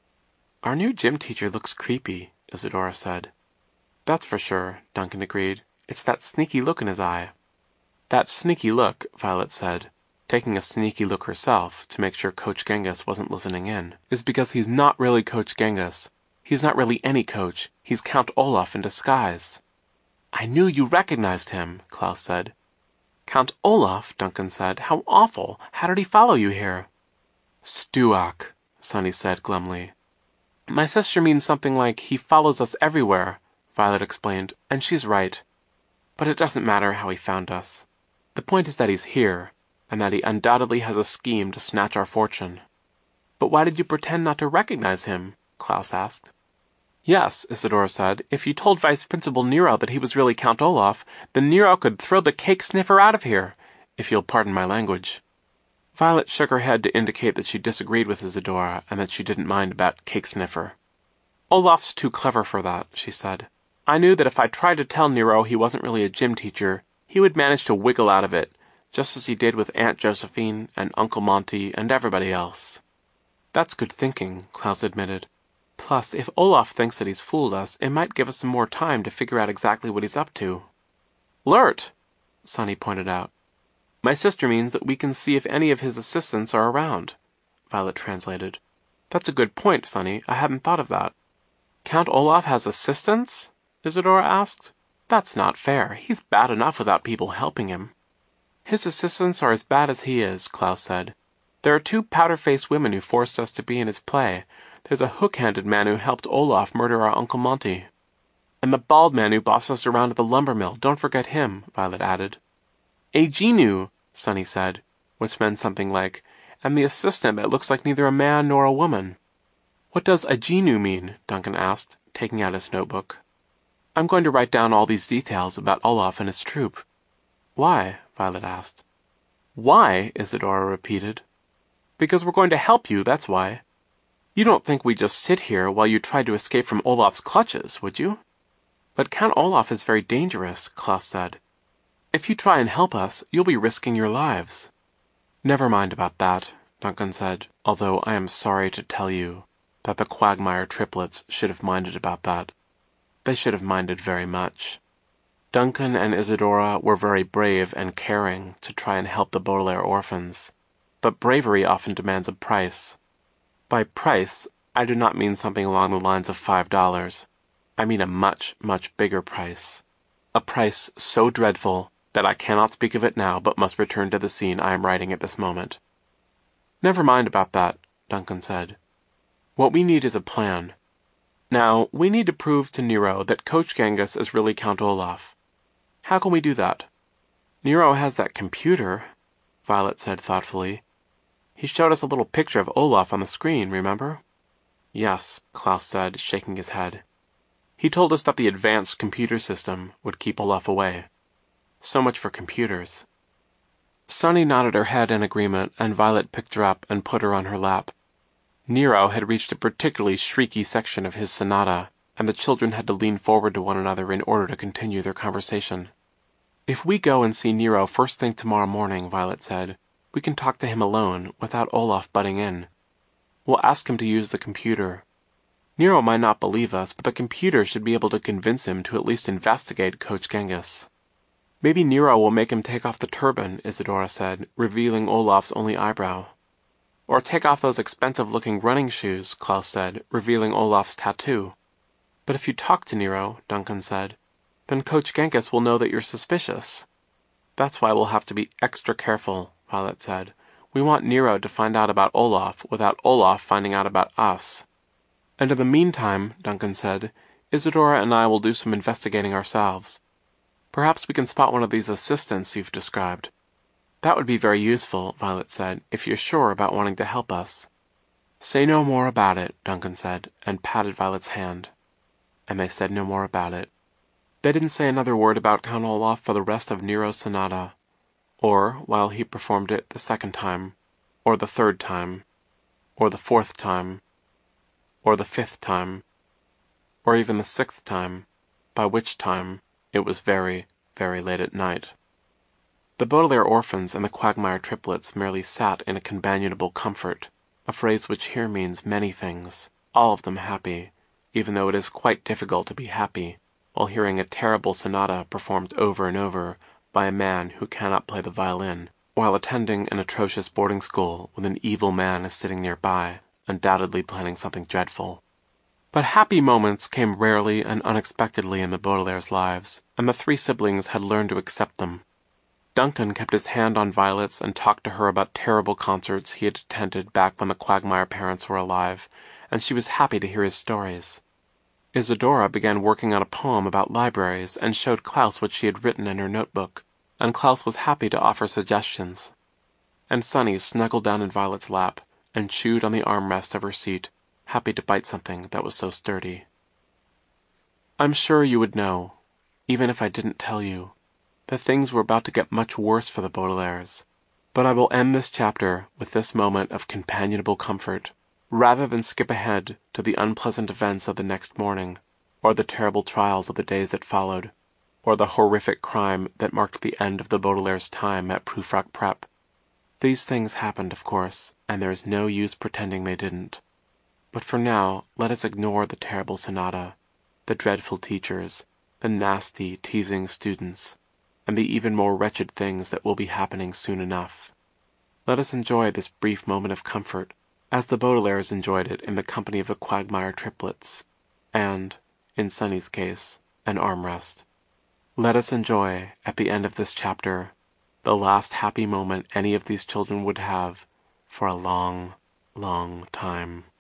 "Our new gym teacher looks creepy," Isadora said. "That's for sure," Duncan agreed. "It's that sneaky look in his eye." "That sneaky look," Violet said, taking a sneaky look herself to make sure Coach Genghis wasn't listening in, "is because he's not really Coach Genghis. He's not really any coach. He's Count Olaf in disguise." "I knew you recognized him," Klaus said. "Count Olaf?" Duncan said. "How awful! How did he follow you here?" "Stuak," Sonny said glumly. "My sister means something like he follows us everywhere," Violet explained, "and she's right. But it doesn't matter how he found us. The point is that he's here, and that he undoubtedly has a scheme to snatch our fortune." "But why did you pretend not to recognize him?" Klaus asked. "Yes," Isadora said, "if you told Vice Principal Nero that he was really Count Olaf, then Nero could throw the cake sniffer out of here, if you'll pardon my language." Violet shook her head to indicate that she disagreed with Isadora and that she didn't mind about cake sniffer. "Olaf's too clever for that," she said. "I knew that if I tried to tell Nero he wasn't really a gym teacher, he would manage to wiggle out of it, just as he did with Aunt Josephine and Uncle Monty and everybody else." "That's good thinking," Klaus admitted. "Plus, if Olaf thinks that he's fooled us, it might give us some more time to figure out exactly what he's up to." "Lurt!" Sonny pointed out. "My sister means that we can see if any of his assistants are around," Violet translated. "That's a good point, Sonny. I hadn't thought of that." "Count Olaf has assistants?" Isadora asked. "That's not fair. He's bad enough without people helping him." "His assistants are as bad as he is," Klaus said. "There are 2 powder-faced women who forced us to be in his play. There's a hook-handed man who helped Olaf murder our Uncle Monty. And the bald man who bossed us around at the lumber mill, don't forget him," Violet added. "A Genu," Sonny said, which meant something like, "and the assistant that looks like neither a man nor a woman." "What does a Genu mean?" Duncan asked, taking out his notebook. "I'm going to write down all these details about Olaf and his troupe." "Why?" Violet asked. "Why?" Isadora repeated. "Because we're going to help you, that's why. You don't think we'd just sit here while you tried to escape from Olaf's clutches, would you?" "But Count Olaf is very dangerous," Klaus said. "If you try and help us, you'll be risking your lives." "Never mind about that," Duncan said, "although I am sorry to tell you that the Quagmire triplets should have minded about that. They should have minded very much." Duncan and Isadora were very brave and caring to try and help the Baudelaire orphans, but bravery often demands a price. By price, I do not mean something along the lines of $5. I mean a much, much bigger price. A price so dreadful that I cannot speak of it now but must return to the scene I am writing at this moment. "Never mind about that," Duncan said. "What we need is a plan. Now, we need to prove to Nero that Coach Genghis is really Count Olaf. How can we do that?" "Nero has that computer," Violet said thoughtfully. "He showed us a little picture of Olaf on the screen, remember?" "Yes," Klaus said, shaking his head. "He told us that the advanced computer system would keep Olaf away. So much for computers." Sonny nodded her head in agreement, and Violet picked her up and put her on her lap. Nero had reached a particularly shrieky section of his sonata, and the children had to lean forward to one another in order to continue their conversation. "If we go and see Nero first thing tomorrow morning," Violet said, "we can talk to him alone, without Olaf butting in. We'll ask him to use the computer. Nero might not believe us, but the computer should be able to convince him to at least investigate Coach Genghis." "Maybe Nero will make him take off the turban," Isadora said, revealing Olaf's only eyebrow. "Or take off those expensive-looking running shoes," Klaus said, revealing Olaf's tattoo. "But if you talk to Nero," Duncan said, "then Coach Genghis will know that you're suspicious." "That's why we'll have to be extra careful," Violet said. "We want Nero to find out about Olaf without Olaf finding out about us." "And in the meantime," Duncan said, Isadora and I will do some investigating ourselves. Perhaps we can spot one of these assistants you've described. That would be very useful, Violet said, if you're sure about wanting to help us. Say no more about it, Duncan said, and patted Violet's hand. And they said no more about it. They didn't say another word about Count Olaf for the rest of Nero's sonata, or while he performed it the second time, or the third time, or the fourth time, or the fifth time, or even the sixth time, by which time it was very, very late at night. The Baudelaire orphans and the Quagmire triplets merely sat in a companionable comfort, a phrase which here means many things, all of them happy, even though it is quite difficult to be happy while hearing a terrible sonata performed over and over by a man who cannot play the violin, while attending an atrocious boarding school with an evil man is sitting nearby, undoubtedly planning something dreadful. But happy moments came rarely and unexpectedly in the Baudelaire's lives, and the three siblings had learned to accept them. Duncan kept his hand on Violet's and talked to her about terrible concerts he had attended back when the Quagmire parents were alive, and she was happy to hear his stories. Isadora began working on a poem about libraries and showed Klaus what she had written in her notebook, and Klaus was happy to offer suggestions. And Sunny snuggled down in Violet's lap and chewed on the armrest of her seat, happy to bite something that was so sturdy. I'm sure you would know, even if I didn't tell you, that things were about to get much worse for the Baudelaires, but I will end this chapter with this moment of companionable comfort, rather than skip ahead to the unpleasant events of the next morning, or the terrible trials of the days that followed, or the horrific crime that marked the end of the Baudelaire's time at Prufrock Prep. These things happened, of course, and there is no use pretending they didn't. But for now, let us ignore the terrible sonata, the dreadful teachers, the nasty, teasing students, and the even more wretched things that will be happening soon enough. Let us enjoy this brief moment of comfort, as the Baudelaires enjoyed it in the company of the Quagmire triplets, and, in Sunny's case, an armrest. Let us enjoy, at the end of this chapter, the last happy moment any of these children would have for a long, long time.